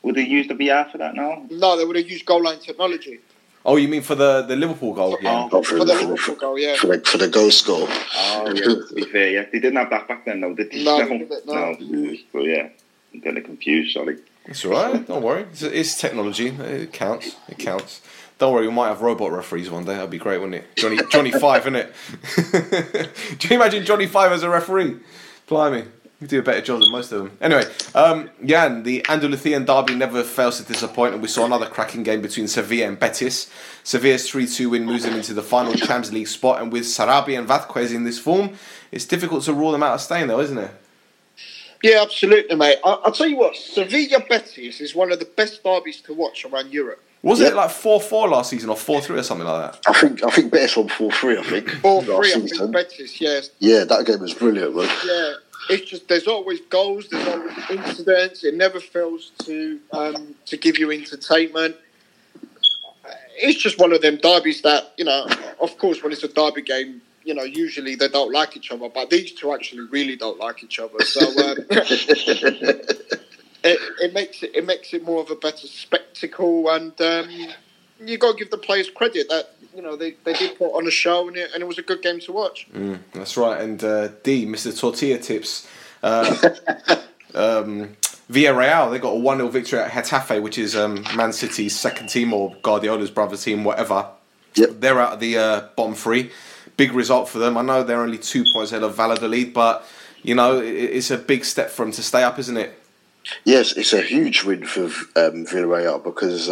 Would they use the VR for that now? No, they would have used goal line technology. Oh, you mean for the Liverpool goal? Yeah. Not For the Liverpool goal, yeah. For the ghost goal. Oh, yeah, to be fair, yeah. They didn't have that back then, though, did they? No, they didn't, no. Well, yeah. I'm getting confused, sorry. It's all right. Don't worry. It's technology. It counts. It counts. Don't worry. We might have robot referees one day. That'd be great, wouldn't it? Johnny Five, isn't it? Do you imagine Johnny Five as a referee? Blimey. You do a better job than most of them. Anyway, Jan, the Andalusian derby never fails to disappoint, and we saw another cracking game between Sevilla and Betis. Sevilla's 3-2 win moves them into the final Champions League spot, and with Sarabia and Vázquez in this form, it's difficult to rule them out of staying, though, isn't it? Yeah, absolutely, mate. I'll tell you what, Sevilla Betis is one of the best derbies to watch around Europe. Wasn't it like 4-4 last season, or 4-3 or something like that? I think Betis won 4-3, I think. 4-3, I think Betis, yes. Yeah, that game was brilliant, man. Yeah. It's just there's always goals, there's always incidents. It never fails to give you entertainment. It's just one of them derbies that, you know, of course, when it's a derby game, you know, usually they don't like each other, but these two actually really don't like each other. So it makes it more of a better spectacle, and you got to give the players credit that, you know, they did put on a show, and it was a good game to watch. That's right. And D, Mr. Tortilla Tips. Villarreal, they got a 1-0 victory at Getafe, which is Man City's second team, or Guardiola's brother team, whatever. Yep. They're out of the bottom three. Big result for them. I know they're only 2 points ahead of Valladolid, but, you know, it's a big step for them to stay up, isn't it? Yes, it's a huge win for Villarreal because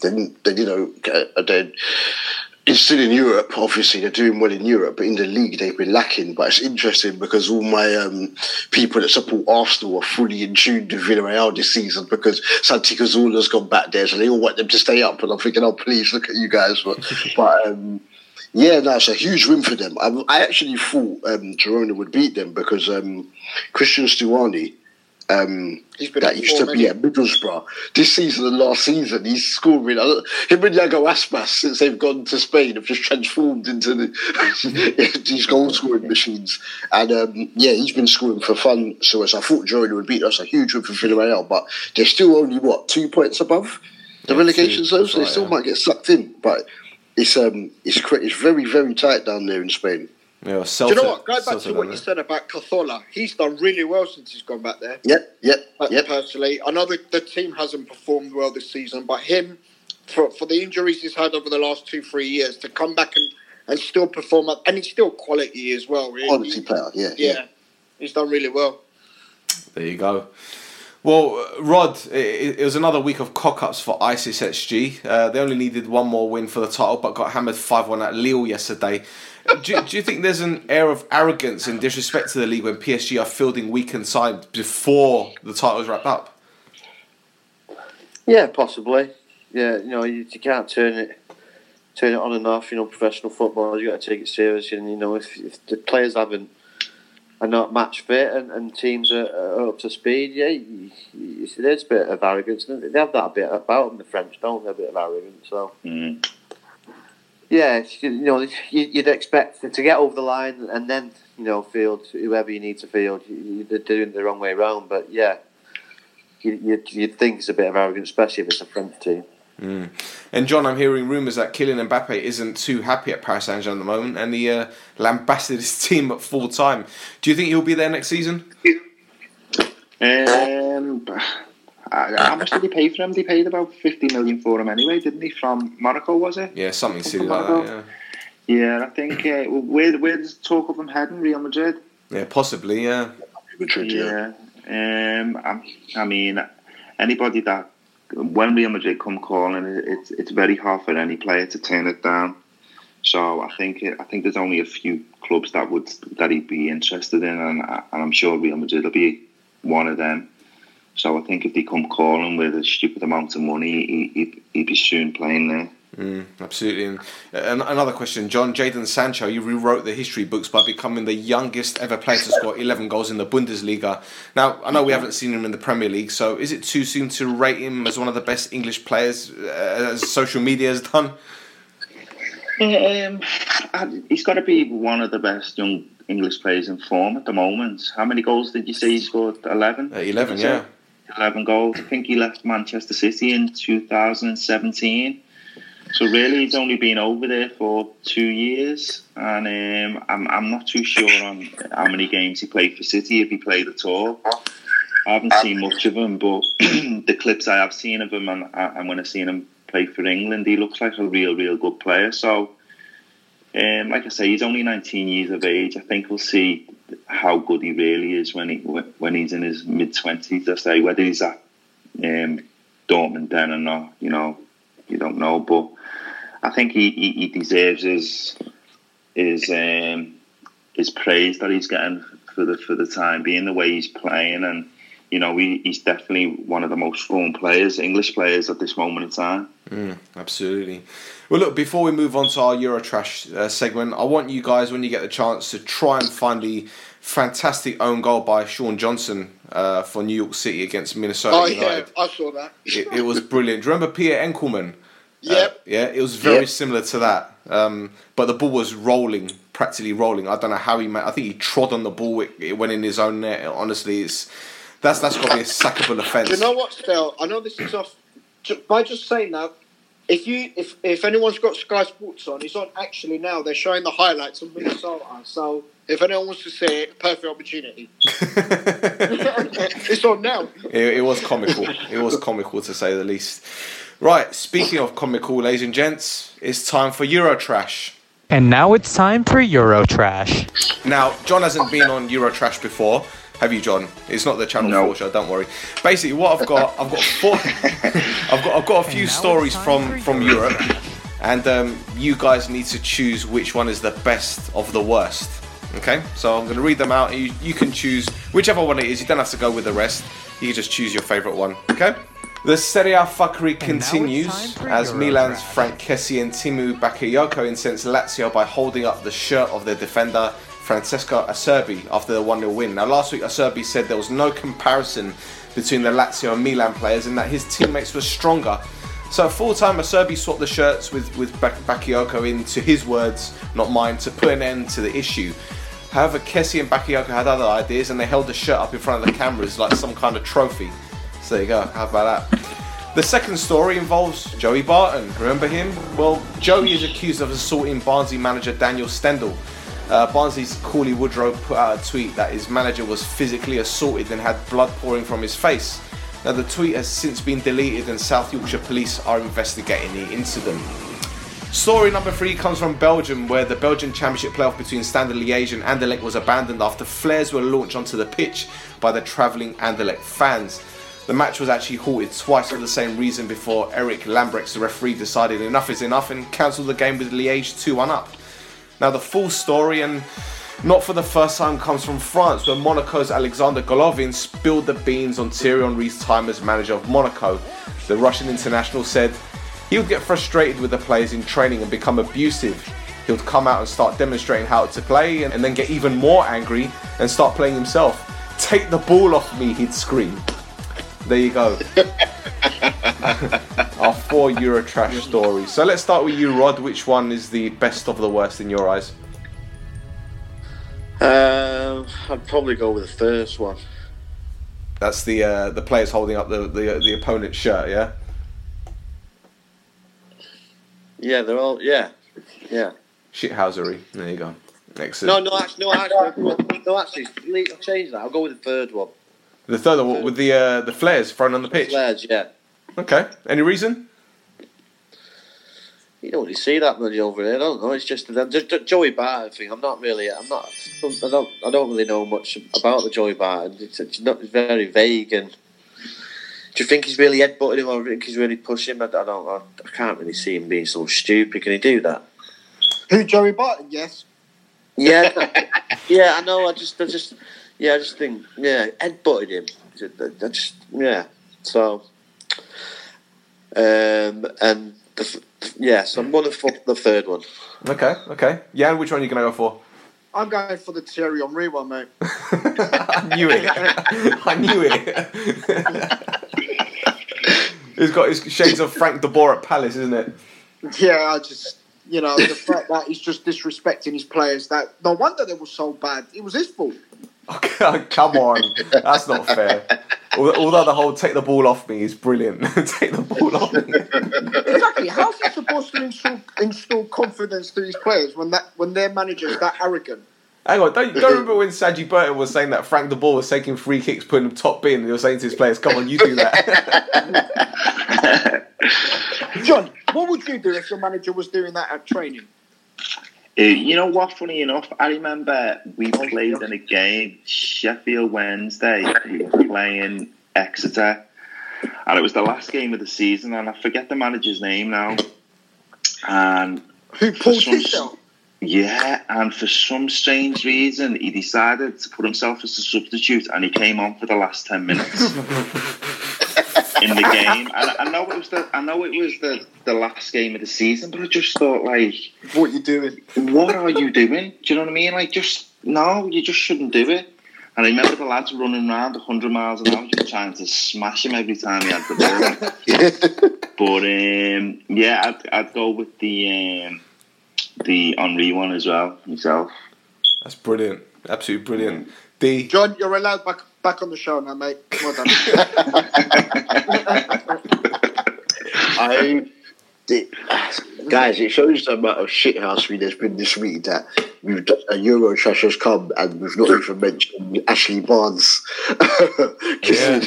it's still in Europe. Obviously, they're doing well in Europe, but in the league they've been lacking. But it's interesting because all my people that support Arsenal are fully in tune to Villarreal this season because Santi Cazorla's gone back there, so they all want them to stay up. And I'm thinking, oh, please look at you guys. But yeah, no, it's a huge win for them. I actually thought Girona would beat them because Christian Stuani. That used to be at Middlesbrough. This season and last season, he's scoring. Him and Iago Aspas, since they've gone to Spain, have just transformed into these goal scoring machines. And yeah, he's been scoring for fun. So as I thought Girona would beat us, a huge win for Villarreal, but they're still only 2 points above the relegation zone, so they still might get sucked in. But it's very, very tight down there in Spain. Yeah, do you know what? Going back to what you said about Cazorla, he's done really well since he's gone back there. Yep. Personally, I know the team hasn't performed well this season, but him, for the injuries he's had over the last 2-3 years, to come back and still perform, and he's still quality as well. Quality player, yeah. He's done really well. There you go. Well, Rod, it was another week of cock-ups for ISIS SG. They only needed one more win for the title, but got hammered 5-1 at Lille yesterday. Do you think there's an air of arrogance and disrespect to the league when PSG are fielding weakened sides before the title's wrapped up? Yeah, possibly. Yeah, you know, you can't turn it on and off. You know, professional football, you got to take it seriously. And you know, if the players are not match fit and teams are up to speed, there's a bit of arrogance. They have that a bit about them. The French don't. They're a bit of arrogance. So. Yeah, you know, you'd expect to get over the line and then, you know, field whoever you need to field. You're doing it the wrong way around, but yeah, you'd think it's a bit of arrogance, especially if it's a French team. And John, I'm hearing rumours that Kylian Mbappe isn't too happy at Paris Saint-Germain at the moment, and he lambasted his team at full time. Do you think he'll be there next season? How much did he pay for him? They paid about 50 million for him anyway, didn't he? From Monaco, was it? Yeah, something silly like that. Yeah, I think. Where does talk of him heading? Real Madrid? Yeah, possibly. Yeah. Madrid. Yeah. I mean, anybody that when Real Madrid come calling, it's very hard for any player to turn it down. So I think there's only a few clubs that he'd be interested in, and I'm sure Real Madrid will be one of them. So I think if they come calling with a stupid amount of money, he'd be soon playing there. Absolutely. And another question, John. Jadon Sancho, you rewrote the history books by becoming the youngest ever player to score 11 goals in the Bundesliga. Now, I know we haven't seen him in the Premier League, so is it too soon to rate him as one of the best English players as social media has done? He's got to be one of the best young English players in form at the moment. How many goals did you say he scored? 11? 11, yeah. 11 goals. I think he left Manchester City in 2017. So really, he's only been over there for 2 years, and I'm not too sure on how many games he played for City, if he played at all. I haven't seen much of him, but the clips I have seen of him, and when I've seen him play for England, he looks like a real good player. So, like I say, he's only 19 years of age. I think we'll see how good he really is when he's in his mid-20s. I say whether he's at Dortmund then or not, you don't know. But I think he deserves his praise that he's getting for the time being, the way he's playing, and he's definitely one of the most fun players, English players at this moment in time. Absolutely. Well, look, before we move on to our Eurotrash segment, I want you guys, when you get the chance, to try and find the fantastic own goal by Sean Johnson for New York City against Minnesota United. Yeah, I saw that. It was brilliant. Do you remember Pierre Enkelman? Yep. It was very similar to that. But the ball was practically rolling. I don't know how I think he trod on the ball. It went in his own net. Honestly, that's got to be a sackable offence. Do you know what, Stel? I know this is off. By just saying that, if anyone's got Sky Sports on, it's on actually now. They're showing the highlights of Minnesota. So if anyone wants to see it, perfect opportunity. It's on now. It was comical. It was comical, to say the least. Right, speaking of comical, ladies and gents, it's time for Eurotrash. And now it's time for Eurotrash. Now, John hasn't been on Eurotrash before. Have you, John? It's not the Channel 4 show, don't worry. Basically, what I've got a few stories from Europe, and you guys need to choose which one is the best of the worst. Okay? So I'm going to read them out, and you can choose whichever one it is. You don't have to go with the rest. You can just choose your favourite one. Okay? The Serie A fuckery continues as Milan's Frank Kessie and Timu Bakayoko incensed Lazio by holding up the shirt of their defender Francesco Acerbi after the 1-0 win. Now, last week Acerbi said there was no comparison between the Lazio and Milan players and that his teammates were stronger. So full-time Acerbi swapped the shirts with Bakayoko in, to his words, not mine, to put an end to the issue. However, Kessie and Bakayoko had other ideas and they held the shirt up in front of the cameras like some kind of trophy. So there you go, how about that? The second story involves Joey Barton. Remember him? Well, Joey is accused of assaulting Barnsley manager Daniel Stendhal. Barnsley's Cauley Woodrow put out a tweet that his manager was physically assaulted and had blood pouring from his face. Now, the tweet has since been deleted and South Yorkshire police are investigating the incident. Story number 3 comes from Belgium, where the Belgian Championship playoff between Standard Liège and Anderlecht was abandoned after flares were launched onto the pitch by the travelling Anderlecht fans. The match was actually halted twice for the same reason before Eric Lambrechts, the referee, decided enough is enough and cancelled the game with Liège 2-1 up. Now, the full story, and not for the first time, comes from France, where Monaco's Alexander Golovin spilled the beans on Thierry Henry's time as manager of Monaco. The Russian international said he would get frustrated with the players in training and become abusive. He would come out and start demonstrating how to play and then get even more angry and start playing himself. "Take the ball off me," he'd scream. There you go. Our 4 Eurotrash stories. So let's start with you, Rod. Which one is the best of the worst in your eyes? I'd probably go with the first one. That's the players holding up the opponent's shirt, yeah? Yeah, they're all, yeah. Shithousery. There you go. Excellent. No, actually, I'll change that. I'll go with the third one. The third one, with the flares thrown on the pitch? Flares, yeah. Okay. Any reason? You don't really see that many over here. I don't know. It's just the Joey Barton thing. I don't really know much about the Joey Barton. It's very vague. And do you think he's really headbutting him, or do you think he's really pushing him? I can't really see him being so stupid. Can he do that? Who, Joey Barton? Yes. Yeah, I know. I just think, headbutted him. So, so I'm going for the third one. Okay. Yeah, which one are you going to go for? I'm going for the Thierry Henry one, mate. I knew it. He's got his shades of Frank de Boer at Palace, isn't it? Yeah, the fact that he's just disrespecting his players, that no wonder they were so bad. It was his fault. Okay, come on. That's not fair. Although the whole take the ball off me is brilliant. Take the ball off me. Exactly. How's he supposed to install confidence to his players when their manager's that arrogant? Hang on, don't remember when Saji Burton was saying that Frank de Boer was taking free kicks, putting them top bin, and he was saying to his players, "Come on, you do that." John, what would you do if your manager was doing that at training? You know what? Funny enough, I remember we played in a game, Sheffield Wednesday. We were playing Exeter, and it was the last game of the season, and I forget the manager's name now. And who pulled himself? Yeah, and for some strange reason, he decided to put himself as a substitute, and he came on for the last 10 minutes in the game. And I know it was the last game of the season, but I just thought, like, what are you doing? What are you doing? Do you know what I mean? Like, you just shouldn't do it. And I remember the lads running around 100 miles an hour, just trying to smash him every time he had the ball. But yeah, I'd go with the Henry one as well, myself. That's brilliant. Absolutely brilliant. D. John, you're allowed back on the show now, mate. Well done. Guys, it shows the amount of shithousery there's been this week that we've done, a Eurotrash has come and we've not even mentioned Ashley Barnes kissing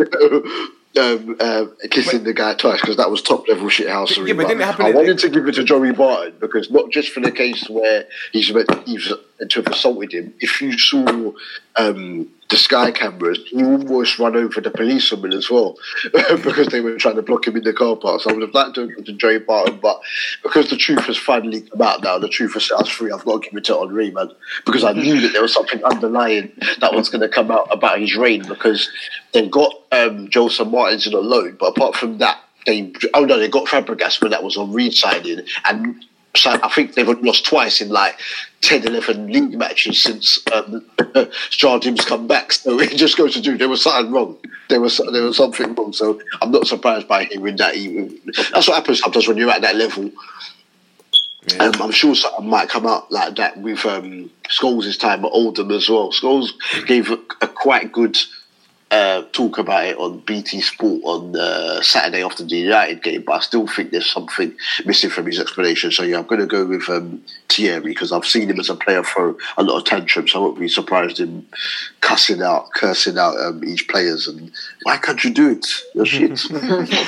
the guy twice, because that was top level shithousery. Yeah, but didn't it happen? I wanted to give it to Joey Barton because not just for the case where he's meant to have assaulted him. If you saw the Sky cameras, he almost ran over the policewoman as well because they were trying to block him in the car park. So I would have liked to give it to Joey Barton, but because the truth has finally come out now, the truth has set us free, I've got to give it to Henry, man, because I knew that there was something underlying that was going to come out about his reign, because they've got Joel St. Martin's in a loan, but apart from that, they got Fabregas, but that was on re-signing, and so I think they've lost twice in like 10, 11 league matches since Jardim's come back. So it just goes to do there was something wrong. There was something wrong. So I'm not surprised by hearing that. That's what happens sometimes when you're at that level. Yeah. I'm sure something might come out like that with Scholes' time at Oldham as well. Scholes gave a quite good talk about it on BT Sport on Saturday after the United game, but I still think there's something missing from his explanation. So yeah, I'm going to go with Thierry, because I've seen him as a player throw a lot of tantrums. So I won't be surprised him cursing out each players. And why can't you do it? You're shit. So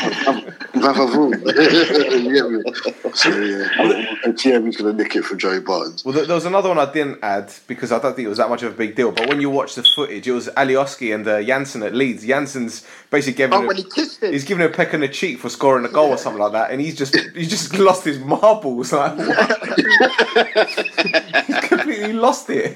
yeah, Thierry's going to nick it from Joey Barton. Well, there was another one I didn't add because I don't think it was that much of a big deal. But when you watch the footage, it was Alioski and Janssen at Leeds. Janssen's basically he's giving him a peck on the cheek for scoring a goal or something like that, and he's just lost his marbles. Like, he's completely lost it.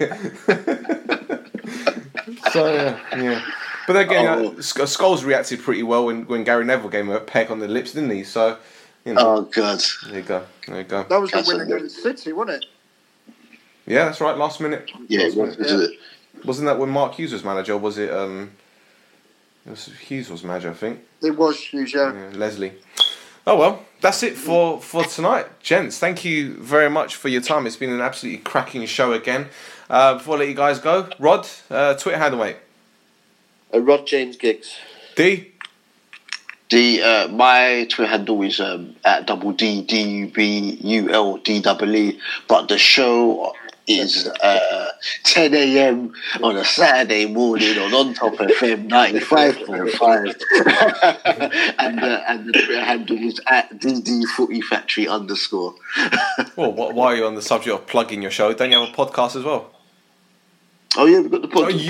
So yeah. But again, Scholes reacted pretty well when Gary Neville gave him a peck on the lips, didn't he? So, you know. Oh God! There you go. That was the winning against City, wasn't it? Yeah, that's right. Last minute. Yeah, it was. Yeah. Wasn't that when Mark Hughes was manager? Or was it? Hughes was manager, I think. It was Hughes, yeah. Leslie. Oh well, that's it for tonight, gents. Thank you very much for your time. It's been an absolutely cracking show again. Before I let you guys go, Rod, Twitter handle, mate. Rod James Giggs. D. My Twitter handle is at DDUBULDEE, but the show is 10 a.m. on a Saturday morning on Top FM 95.5, and the Twitter handle is at DDFootyFactory _. Well, why are you on the subject of plugging your show? Don't you have a podcast as well? Oh yeah, we've got the podcast.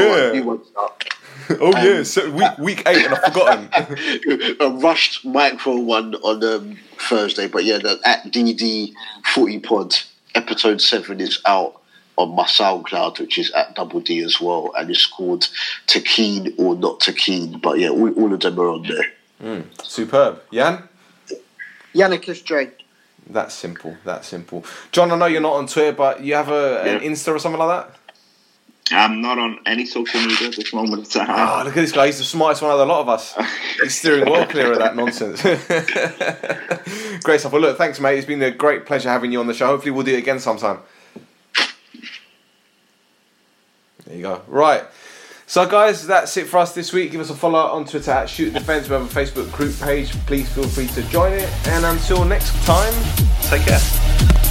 Oh yeah, so week 8 and I've forgotten. A rushed micro one on Thursday, but yeah, at DD Footy Pod episode 7 is out on my SoundCloud, which is at Double D as well, and it's called To Keen or Not To Keen. But yeah, all of them are on there. Superb. Jan? Yannick J. That's simple. John, I know you're not on Twitter, but you have an Insta or something like that? I'm not on any social media at this moment of time. Oh, look at this guy. He's the smartest one of the lot of us. He's steering well clear of that nonsense. Great stuff. Well, look, thanks, mate. It's been a great pleasure having you on the show. Hopefully we'll do it again sometime. There you go. Right. So guys, that's it for us this week. Give us a follow on Twitter at Shoot Defence. We have a Facebook group page. Please feel free to join it. And until next time, take care.